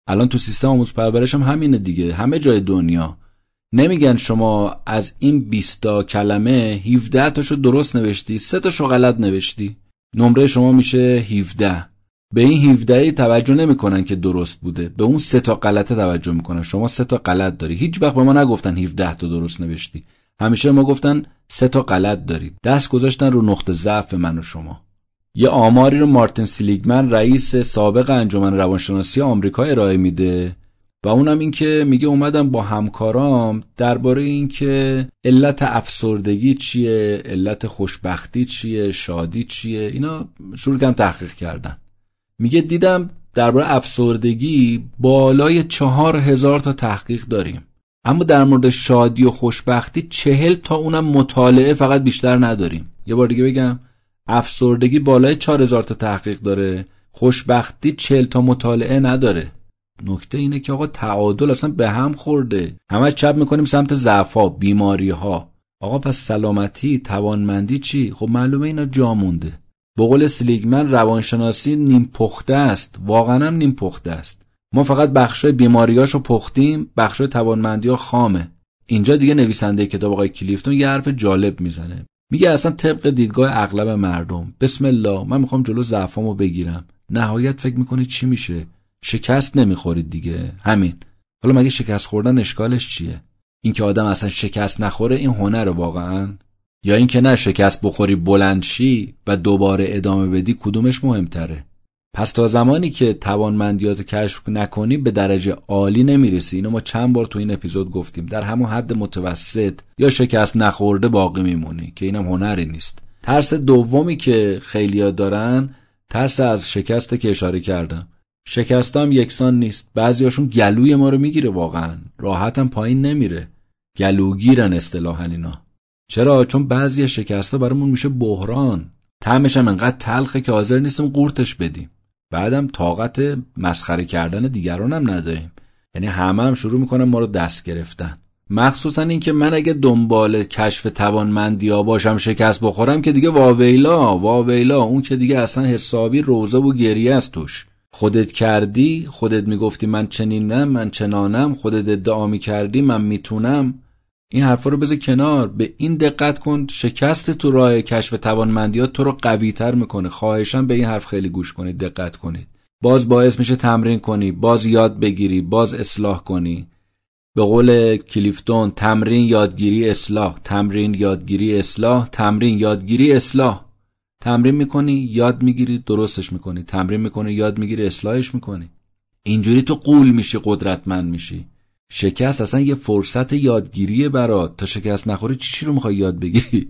S1: الان تو سیستم آموزش پرورش هم همینه دیگه. همه جای دنیا نمیگن شما از این بیست تا کلمه هفده تاشو درست نوشتی، سه تاشو غلط نوشتی، نمره شما میشه هفده. به این هفده توجه نمیکنن که درست بوده، به اون سه تا غلطه توجه میکنن. شما سه تا غلط داری. هیچ وقت به ما نگفتن هفده تا درست نوشتی، همیشه ما گفتن سه تا غلط داری. دست گذاشتن رو نقطه ضعف من و شما. یه آماری رو مارتین سلیگمن رئیس سابق انجمن روانشناسی آمریکا ارائه میده و اونم این که میگه اومدم با همکارام درباره این که علت افسردگی چیه، علت خوشبختی چیه، شادی چیه، اینا شروع کردم تحقیق کردن. میگه دیدم درباره افسردگی بالای چهار هزار تا تحقیق داریم، اما در مورد شادی و خوشبختی چهل تا اونم مطالعه فقط بیشتر نداریم. یه بار دیگه بگم، افسردگی بالای چهار هزار تا تحقیق داره، خوشبختی چهل تا مطالعه نداره. نکته اینه که آقا تعادل اصلا به هم خورده. همه چپ میکنیم سمت ضعف‌ها، بیماری‌ها. آقا پس سلامتی، توانمندی چی؟ خب معلومه اینا جا مونده. به قول سلیگمن روانشناسی نیم پخته است. واقعا هم نیم پخته است. ما فقط بخشای بیماریاشو پختیم، بخشای توانمندی‌ها خامه. اینجا دیگه نویسنده کتاب آقای کلیفتون یه حرف جالب میزنه. میگه اصلا طبق دیدگاه اغلب مردم، بسم الله من میخوام جلو ضعفامو بگیرم. نهایت فکر میکنید چی میشه؟ شکست نمیخورید دیگه. همین. حالا مگه شکست خوردن اشکالش چیه؟ این که آدم اصلا شکست نخوره این هنر واقعا؟ یا این که نه شکست بخوری بلند شی و دوباره ادامه بدی، کدومش مهمتره؟ پس تا زمانی که توانمندیاتو کشف نکنی به درجه عالی نمیرسی. اینو ما چند بار تو این اپیزود گفتیم. در همون حد متوسط یا شکست نخورده باقی میمونی که اینم هنری نیست. ترس دومی که خیلیا دارن ترس از شکسته که اشاره کردم. شکست هم یکسان نیست. بعضیاشون گلوی ما رو میگیره، واقعا راحت هم پایین نمیره. گلوگیرن اصطلاحاً اینا. چرا؟ چون بعضی شکست‌ها برامون میشه بحران. طعمش هم انقدر تلخه که حاضر نیستیم قورتش بدیم. بعدم طاقت مسخره کردن دیگران هم نداریم. یعنی همه هم شروع میکنن ما رو دست گرفتن. مخصوصا این که من اگه دنبال کشف توانمندی‌ها باشم شکست بخورم که دیگه واویلا واویلا، اون که دیگه اصلا حسابی روزه و گریه است توش. خودت کردی، خودت میگفتی من چنینم، من چنانم، خودت ادعا میکردی من میتونم. این حرفا رو بذار کنار. به این دقت کن، شکست تو راه کشف توانمندیات تو رو قوی‌تر میکنه. خواهشاً به این حرف خیلی گوش کنید، دقت کنید. باز باعث میشه تمرین کنی، باز یاد بگیری، باز اصلاح کنی. به قول کلیفتون تمرین یادگیری اصلاح، تمرین یادگیری اصلاح، تمرین یادگیری اصلاح. تمرین میکنی، یاد میگیری، درستش میکنی. تمرین میکنی، یاد میگیری، اصلاحش میکنی. اینجوری تو غول میشی، قدرتمند میشی. شکست اصلا یه فرصت یادگیریه برات. تا شکست نخوری چی چی رو میخوای یاد بگیری؟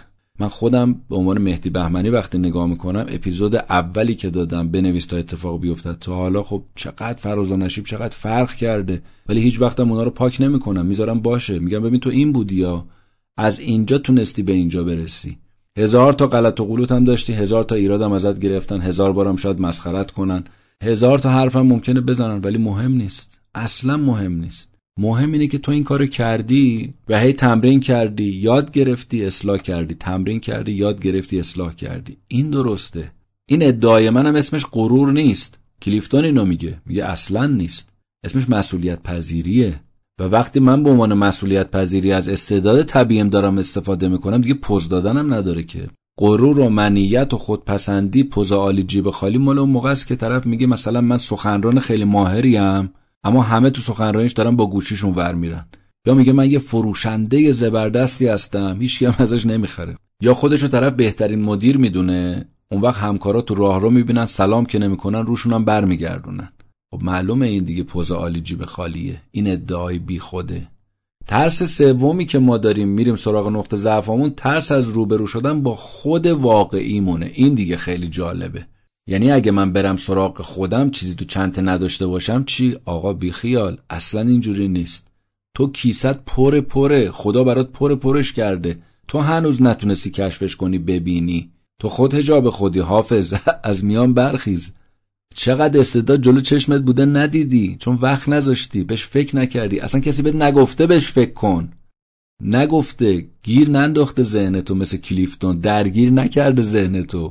S1: من خودم به عنوان مهدی بهمنی وقتی نگاه میکنم اپیزود اولی که دادم بنویس تا اتفاق بیفتد تا حالا، خب چقدر فراز و نشیب، چقدر فرق کرده. ولی هیچ وقتم اونا رو پاک نمیکنم، میذارم باشه. میگم ببین تو این بودی، یا از اینجا تونستی به اینجا برسی. هزار تا غلط و غلط هم داشتی، هزار تا ایراد هم ازت گرفتن، هزار بارم شاید مسخرت کنن، هزار تا حرف هم ممکنه بزنن، ولی مهم نیست. اصلا مهم نیست. مهم اینه که تو این کارو کردی و هی تمرین کردی، یاد گرفتی، اصلاح کردی، تمرین کردی، یاد گرفتی، اصلاح کردی. این درسته. این ادعای منم اسمش غرور نیست. کلیفتون اینو میگه. میگه اصلا نیست. اسمش مسئولیت پذیریه. و وقتی من به عنوان مسئولیت پذیری از استعداد طبیعیم دارم استفاده میکنم، دیگه پوز دادنم نداره که. غرور و منیت و خودپسندی، پوز عالی جیب خالی مال اون موقع است که طرف میگه مثلا من سخنران خیلی ماهریم، اما همه تو سخنرانیش دارن با گوشیشون ور میرن. یا میگه من یه فروشنده زبردستی هستم، هیچکی هم ازش نمیخره. یا خودشو طرف بهترین مدیر میدونه، اون وقت همکارا تو راهرو میبینن سلام که نمیکنن، روشون هم برمیگردونن. خب معلومه این دیگه پوز عالی جیب خالیه. این ادعای بی خوده. ترس سومی که ما داریم، میریم سراغ نقطه ضعفمون، ترس از روبرو شدن با خود واقعیمونه. این دیگه خیلی جالبه. یعنی اگه من برم سراغ خودم چیزی تو چنته نداشته باشم چی؟ آقا بی خیال، اصلا اینجوری نیست. تو کیست پر پره، خدا برات پر پرش کرده، تو هنوز نتونستی کشفش کنی، ببینی. تو خود حجاب خودی، حافظ از میان برخیز. چقدر استعداد جلو چشمت بوده ندیدی، چون وقت نذاشتی، بهش فکر نکردی. اصلا کسی بهت نگفته بهش فکر کن. نگفته، گیر ننداخته ذهنتو، مثل کلیفتون درگیر نکرده ذهنتو.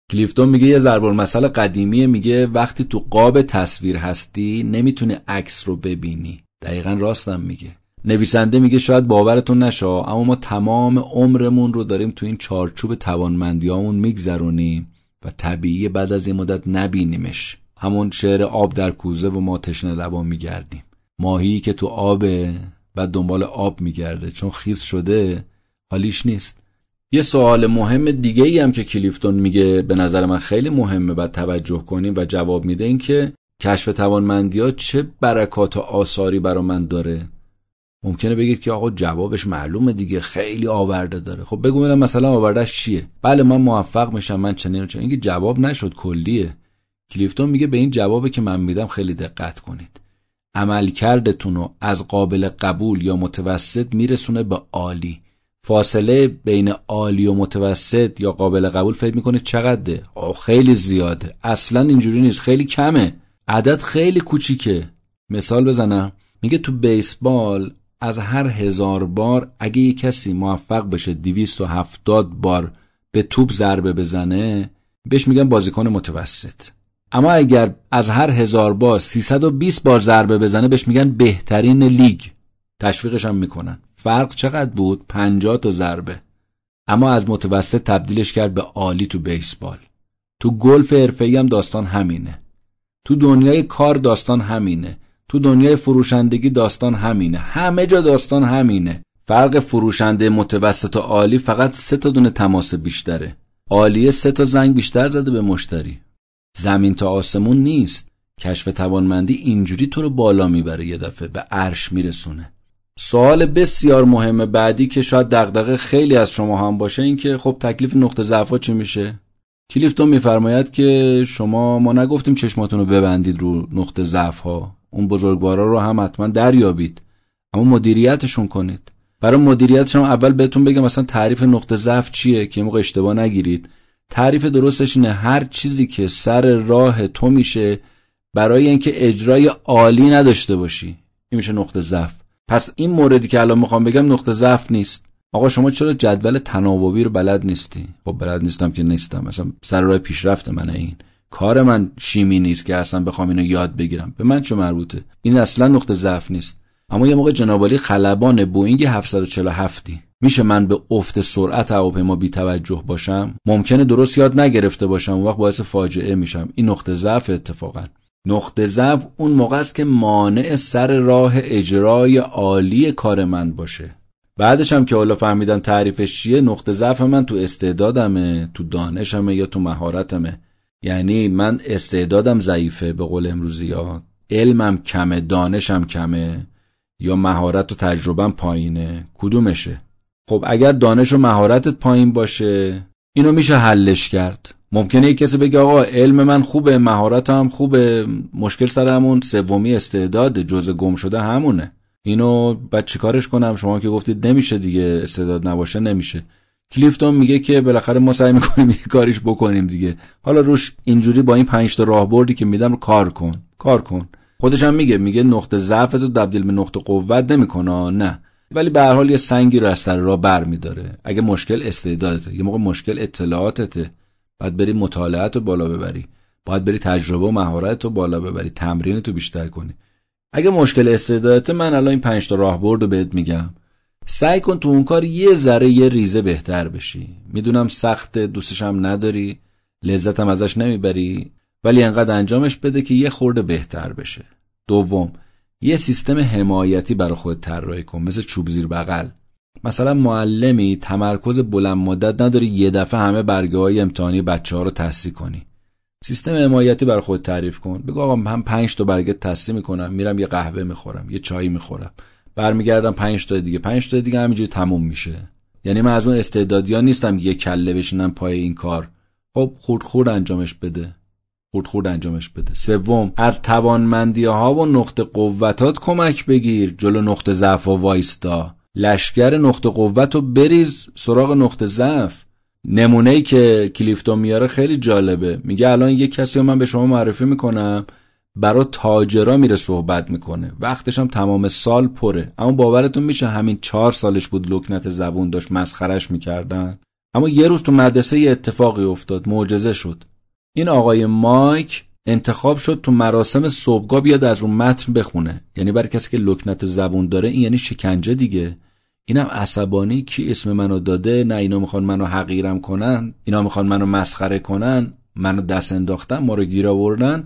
S1: کلیفتون میگه یه ضرب المثل قدیمیه، میگه وقتی تو قاب تصویر هستی نمیتونی عکس رو ببینی. دقیقاً راستم میگه. نویسنده میگه شاید باورتون نشه اما ما تمام عمرمون رو داریم تو این چارچوب توانمندیامون میگذرونیم و طبیعیه بعد از این مدت نبینیمش. همون شعر آب در کوزه و ما تشنه لبان میگردیم. ماهی که تو آبه بعد دنبال آب میگرده، چون خیس شده حالیش نیست. یه سوال مهم دیگه ای هم که کلیفتون میگه به نظر من خیلی مهمه بعد توجه کنیم و جواب میده، این که کشف توانمندی‌ها چه برکات و آثاری برا من داره. ممکنه بگید که آقا جوابش معلومه دیگه، خیلی آورده داره. خب بگو ببینم مثلا آوردهش چیه؟ بله من موفق میشم، من چنین و چنین. اینکه جواب نشد، کلیه. کلیفتون میگه به این جوابی که من میدم خیلی دقت کنید. عملکردتون رو از قابل قبول یا متوسط میرسونه به عالی. فاصله بین عالی و متوسط یا قابل قبول فکر میکنید چقدره؟ آه خیلی زیاده. اصلا اینجوری نیست، خیلی کمه. عدد خیلی کوچیکه. مثال بزنم، میگه تو بیسبال از هر هزار بار اگه یک کسی موفق بشه دویست و هفتاد بار به توپ ضربه بزنه بهش میگن بازیکن متوسط. اما اگر از هر هزار بار سیصد و بیست بار ضربه بزنه بهش میگن بهترین لیگ. تشویقش هم میکنن. فرق چقدر بود؟ پنجاه تا ضربه. اما از متوسط تبدیلش کرد به عالی تو بیسبال. تو گلف حرفه‌ای هم داستان همینه. تو دنیای کار داستان همینه. تو دنیای فروشندگی داستان همینه. همه جا داستان همینه. فرق فروشنده متوسط و عالی فقط سه تا دونه تماس بیشتره. عالیه سه تا زنگ بیشتر زده به مشتری. زمین تا آسمون نیست. کشف توانمندی اینجوری تو رو بالا میبره، یه دفعه به عرش میرسونه. سوال بسیار مهم بعدی که شاید دغدغه خیلی از شما هم باشه این که خب تکلیف نقطه ضعف‌ها چی میشه؟ کلیفتون میفرماید که شما ما نگفتیم چشماتون رو ببندید رو نقطه ضعف‌ها، اون بزرگوارا رو هم حتما دریابید، اما مدیریتشون کنید. برای مدیریتش هم اول بهتون بگم مثلا تعریف نقطه ضعف چیه که موقع اشتباه نگیرید. تعریف درستش اینه هر چیزی که سر راه تو میشه برای اینکه اجرای عالی نداشته باشی، این میشه نقطه ضعف. پس این موردی که الان میخوام بگم نقطه ضعف نیست. آقا شما چرا جدول تناوبی رو بلد نیستی؟ خب بلد نیستم که نیستم، مثلا سر راه پیشرفت منه، این کار من شیمی نیست که اصلا بخوام اینو یاد بگیرم، به من چه مربوطه؟ این اصلا نقطه ضعف نیست. اما یه موقع جناب عالی خلبان بوئینگ هفتصد و چهل و هفت میشه من به افت سرعت هواپیما بی توجه باشم؟ ممکنه درست یاد نگرفته باشم، اون وقت باعث فاجعه میشم. این نقطه ضعف. اتفاقا نقطه ضعف اون موقع است که مانع سر راه اجرای عالی کار من باشه. بعدش هم که حالا فهمیدم تعریفش چیه، نقطه ضعف من تو استعدادمه، تو دانشمه یا تو مهارتمه. یعنی من استعدادم ضعیفه به قول امروزی‌ها، علمم کمه، دانشم کمه، یا مهارت و تجربه‌ام پایینه. کدومشه؟ خب اگر دانش و مهارتت پایین باشه اینو میشه حلش کرد. ممکنه یک کسی بگه آقا علم من خوبه، مهارتم خوبه، مشکل سر همون سومی استعداد، جزء گم شده همونه. اینو بعد چیکارش کنم؟ شما که گفتید نمیشه دیگه، استعداد نباشه نمیشه. کلیفتون میگه که بالاخره ما سعی میکنیم یه کاریش بکنیم دیگه. حالا روش اینجوری با این پنج تا راهبردی که میدم کار کن، کار کن. خودش هم میگه میگه نقطه ضعفتو تبدیل به نقطه قوت نمیکنه، نه، ولی به هر حال یه سنگی رو از سر راه برمی‌داره. اگه مشکل استعدادته، یه موقع مشکل اطلاعاتته، باید بری مطالعاتو بالا ببری، باید بری تجربه و مهارتتو بالا ببری، تمرینتو بیشتر کنی. اگه مشکل استعدادته، من الان این پنج تا راهبردو بهت میگم، سعی کن تو اون کار یه ذره یه ریزه بهتر بشی. میدونم سخت، دوستش هم نداری، لذتم ازش نمیبری، ولی انقدر انجامش بده که یه خورده بهتر بشه. دوم، یه سیستم حمایتی برای خودت طراحی کن، مثل چوب زیر بغل. مثلا معلمی تمرکز بلند مدت نداری یه دفعه همه برگه‌های امتحانی بچه‌ها رو تصحیح کنی. سیستم حمایتی برای خودت تعریف کن. بگو آقا من پنج تا برگه تصحیح میکنم، میرم یه قهوه میخورم، یه چای میخورم، برمیگردم پنج تا دیگه، پنج تا دیگه همینجوری تموم میشه. یعنی من از اون استعدادیان نیستم یه کله بشینم پای این کار. خب خورد خورد انجامش بده. خورد خورد انجامش بده. سوم، از توانمندی‌ها و نقطه قوتات کمک بگیر، جلو نقطه ضعف و وایستا. لشگر نقطه قوتو بریز سراغ نقطه ضعف. نمونه‌ای که کلیفتون میاره خیلی جالبه. میگه الان یک کسی رو من به شما معرفی میکنم، برای تاجرا میره صحبت میکنه، وقتش هم تمام سال پره، اما باورتون میشه همین چهار سالش بود لکنت زبون داشت، مسخرش میکردن. اما یه روز تو مدرسه یه اتفاقی افتاد، معجزه شد. این آقای مایک انتخاب شد تو مراسم صبحگاه بیاد از اون متن بخونه. یعنی برای کسی که لکنت زبون داره این یعنی شکنجه دیگه. اینم عصبانی، کی اسم منو داده؟ نه اینا میخوان منو حقیرم کنن، اینا میخوان منو مسخره کنن، منو دست انداختن، ما رو گیر آوردن.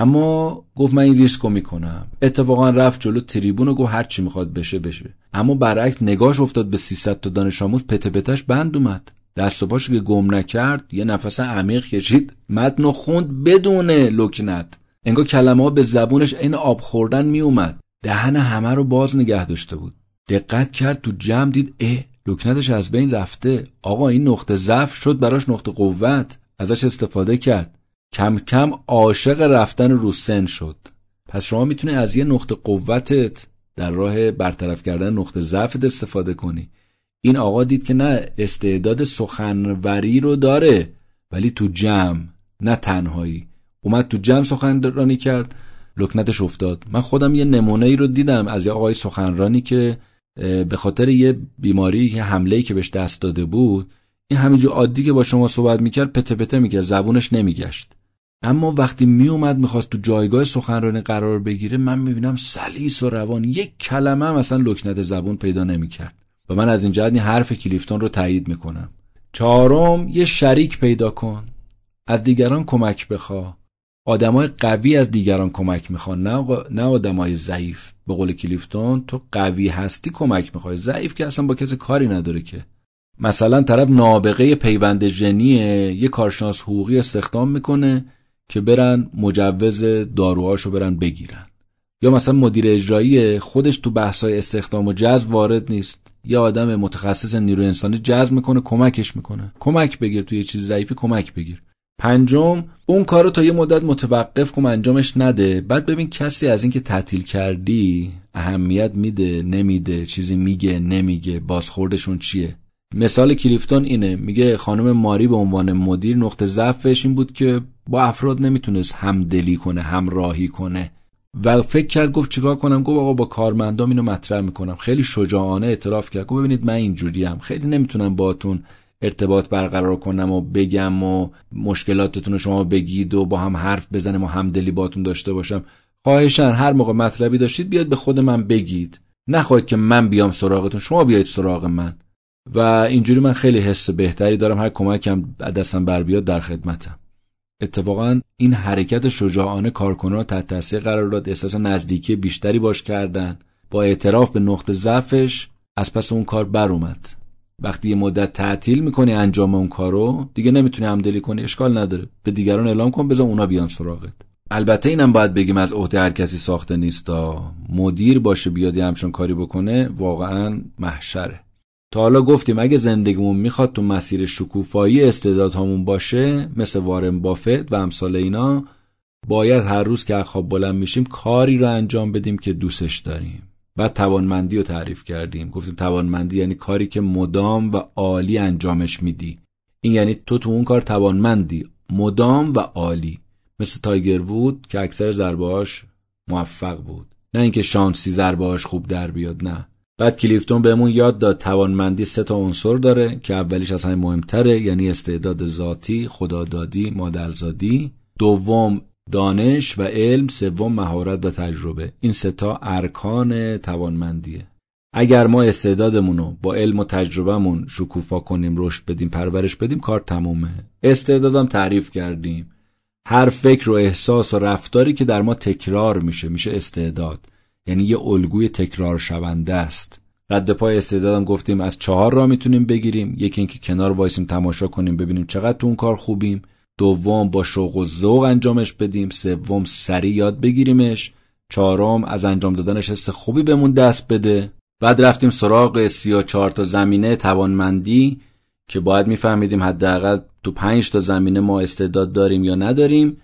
S1: اما گفت من این ریسکو میکنم. اتفاقا رفت جلو تریبون و گفت هر چی میخواد بشه بشه. اما برعکس نگاش افتاد به سیصد تا دانش آموز، پته پتش بند اومد. دست و پاشو که گم نکرد، یه نفس عمیق کشید، متن خوند بدون لکنت. انگار کلمه ها به زبونش عین آب خوردن می اومد. دهن همه رو باز نگه داشته بود. دقت کرد تو جمع، دید اه لکنتش از بین رفته. آقا این نقطه ضعف شد براش نقطه قوت، ازش استفاده کرد. کم کم عاشق رفتن رو سن شد. پس شما میتونی از یه نقطه قوتت در راه برطرف کردن نقطه ضعفت استفاده کنی. این آقا دید که نه، استعداد سخنوری رو داره، ولی تو جمع نه تنهایی. اومد تو جمع سخنرانی کرد، لکنتش افتاد. من خودم یه نمونه ای رو دیدم از یه آقای سخنرانی که به خاطر یه بیماری، یه حمله‌ای که بهش دست داده بود، این همینجور عادی که با شما صحبت میکرد پته پته میکرد، زبونش نمیگشت. اما وقتی میومد میخواست تو جایگاه سخنرانی قرار بگیره، من میبینم سلیس و روان، یک کلمه هم اصلا لکنت زبون پیدا نمیکرد. و من از این جهت حرف کلیفتون رو تایید میکنم. چهارم، یه شریک پیدا کن، از دیگران کمک بخوا. آدمای قوی از دیگران کمک میخوان، نه نه آدمای ضعیف. به قول کلیفتون تو قوی هستی کمک میخوای، ضعیف که اصلا با کسی کاری نداره که. مثلا طرف نابغه پیوند ژنیه، یه کارشناس حقوقی استخدام میکنه که برن مجوز داروهاشو برن بگیرن. یا مثلا مدیر اجرایی خودش تو بحث‌های استخدام و جذب وارد نیست، یه آدم متخصص نیروی انسانی جذب میکنه، کمکش میکنه. کمک بگیر، توی یه چیز ضعیفی کمک بگیر. پنجم، اون کارو تا یه مدت متوقف کن، انجامش نده. بعد ببین کسی از این که تعطیل کردی اهمیت میده نمیده، چیزی میگه نمیگه، بازخوردشون چیه. مثال کلیفتون اینه، میگه خانم ماری به عنوان مدیر نقطه ضعفش این بود که با افراد نمیتونست همدلی کنه، همراهی کنه و فکر کرد، گفت چیکار کنم؟ گفت آقا با کارمندام اینو مطرح میکنم. خیلی شجاعانه اعتراف کرد، گفت ببینید من اینجوریم، خیلی نمیتونم باهاتون ارتباط برقرار کنم و بگم و مشکلاتتون رو شما بگید و با هم حرف بزنیم و همدلی باهاتون داشته باشم. خواهشاً هر موقع مطلبی داشتید بیاد به خود من بگید، نخواهید که من بیام سراغتون، شما بیاید سراغ من. و اینجوری من خیلی حس بهتری دارم، هر کمکم دستم بر بیاد در خدمتم. اتفاقا این حرکت شجاعانه کارکنان رو تحت تاثیر قرار داد، احساس نزدیکی بیشتری باش کردن. با اعتراف به نقطه ضعفش از پس اون کار بر اومد. وقتی یه مدت تعطیل میکنی انجام اون کارو، دیگه نمیتونی همدلی کنی، اشکال نداره، به دیگران اعلام کن، بذار اونا بیان سراغت. البته اینم باید بگیم از عهده هر کسی ساخته نیستا. مدیر باشه بیاد همچون کاری بکنه واقعا محشره. تا حالا گفتیم اگه زندگیمون میخواد تو مسیر شکوفایی استعدادهامون باشه، مثل وارن بافت و امثال اینا، باید هر روز که از خواب بلند میشیم کاری رو انجام بدیم که دوستش داریم. بعد توانمندی رو تعریف کردیم، گفتیم توانمندی یعنی کاری که مدام و عالی انجامش میدی. این یعنی تو تو اون کار توانمندی، مدام و عالی، مثل تایگر وود که اکثر ضربه‌هاش موفق بود، نه اینکه شانسی ضربه‌هاش خوب در بیاد. نه. بعد کلیفتون بهمون یاد داد توانمندی سه تا عنصر داره که اولیش از همه مهمتره، یعنی استعداد ذاتی، خدادادی، مادرزادی. دوم دانش و علم، سوم مهارت و تجربه. این سه تا ارکان توانمندیه. اگر ما استعدادمونو با علم و تجربهمون شکوفا کنیم، رشد بدیم، پرورش بدیم، کار تمومه. استعدادم تعریف کردیم، هر فکر و احساس و رفتاری که در ما تکرار میشه میشه استعداد، یعنی یه الگوی تکرار شونده است. رد پای استعدادم گفتیم از چهار راه میتونیم بگیریم. یکی اینکه کنار وایسیم تماشا کنیم ببینیم چقدر تو اون کار خوبیم. دوم با شوق و ذوق انجامش بدیم. سوم سریع یاد بگیریمش. چهارم از انجام دادنش حس خوبی بهمون دست بده. بعد رفتیم سراغ سی و چهار تا زمینه توانمندی که باید میفهمیدیم حداقل تو پنج تا زمینه ما استعداد داریم یا نداریم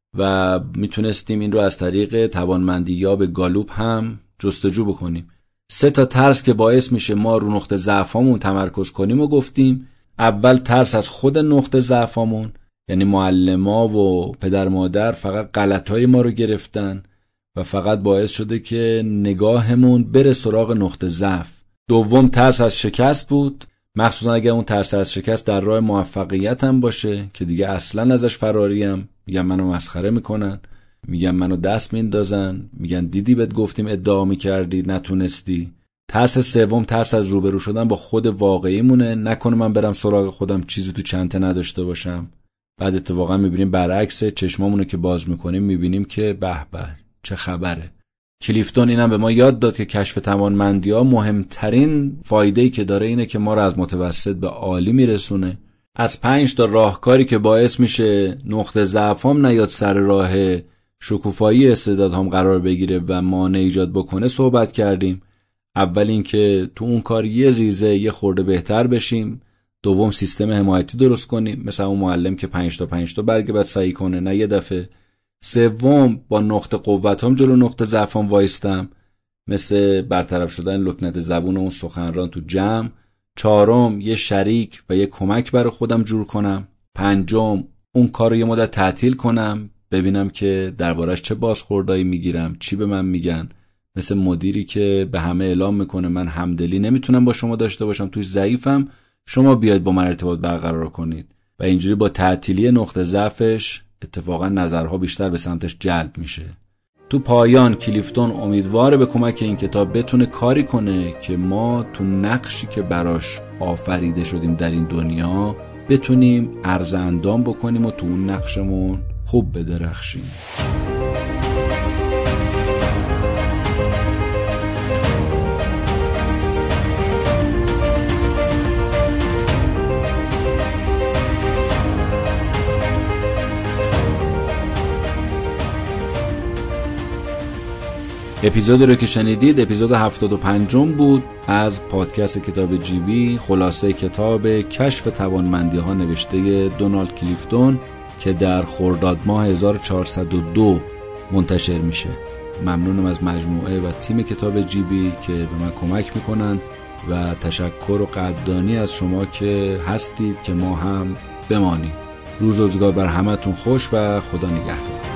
S1: و میتونستیم این رو از طریق توانمندی یا به گالوپ هم جستجو بکنیم. سه تا ترس که باعث میشه ما رو نقطه ضعفامون تمرکز کنیم و گفتیم. اول ترس از خود نقطه ضعفامون، یعنی معلما و پدر مادر فقط غلطهای ما رو گرفتن و فقط باعث شده که نگاهمون بره سراغ نقطه ضعف. دوم ترس از شکست بود، مخصوصا اگر اون ترس از شکست در راه موفقیت هم باشه که دیگه اصلا ازش فراریم. میگن منو مسخره میکنن، میگن منو دست میندازن، میگن دیدی بهت گفتیم ادعا میکردی نتونستی. ترس سوم ترس از روبرو شدن با خود واقعیمونه، نکنه من برم سراغ خودم چیزی تو چنته نداشته باشم. بعد اتفاقا میبینیم برعکس، چشمامونو که باز میکنیم میبینیم که به به چه خبره. کلیفتون اینم به ما یاد داد که کشف توانمندی‌ها مهمترین فایده‌ای که داره اینه که ما رو از متوسط به عالی میرسونه. از پنج تا راهکاری که باعث میشه نقطه ضعفام نیاد سر راه شکوفایی استعدادهام قرار بگیره و مانع ایجاد بکنه صحبت کردیم. اول این که تو اون کار یه ریزه یه خورده بهتر بشیم. دوم سیستم حمایتی درست کنیم، مثلا اون معلم که پنج تا پنج تا برگ بعد سعی کنه نه یه دفعه. سوم با نقطه قوتام جلو نقطه ضعفام وایستم، مثل برطرف شدن لکنت زبون اون سخنران تو جمع. چهارم یه شریک و یه کمک برای خودم جور کنم. پنجم اون کارو یه مدت تعطیل کنم، ببینم که دربارش چه بازخوردایی میگیرم، چی به من میگن. مثل مدیری که به همه اعلام میکنه من همدلی نمیتونم با شما داشته باشم، توش ضعیفم، شما بیاید با من ارتباط برقرار کنید. و اینجوری با تعطیلی نقطه ضعفش اتفاقا نظرها بیشتر به سمتش جلب میشه. تو پایان کلیفتون امیدواره به کمک این کتاب بتونه کاری کنه که ما تو نقشی که براش آفریده شدیم در این دنیا بتونیم عرض اندام بکنیم و تو اون نقشمون خوب بدرخشیم. اپیزودی رو که شنیدید اپیزود هفتاد و پنجم بود از پادکست کتاب جیبی، خلاصه کتاب کشف توانمندی ها نوشته دونالد کلیفتون که در خرداد ماه هزار و چهارصد و دو منتشر میشه. ممنونم از مجموعه و تیم کتاب جیبی که به من کمک میکنن و تشکر و قدردانی از شما که هستید که ما هم بمانیم. روز روزگار بر همتون خوش و خدا نگهدار.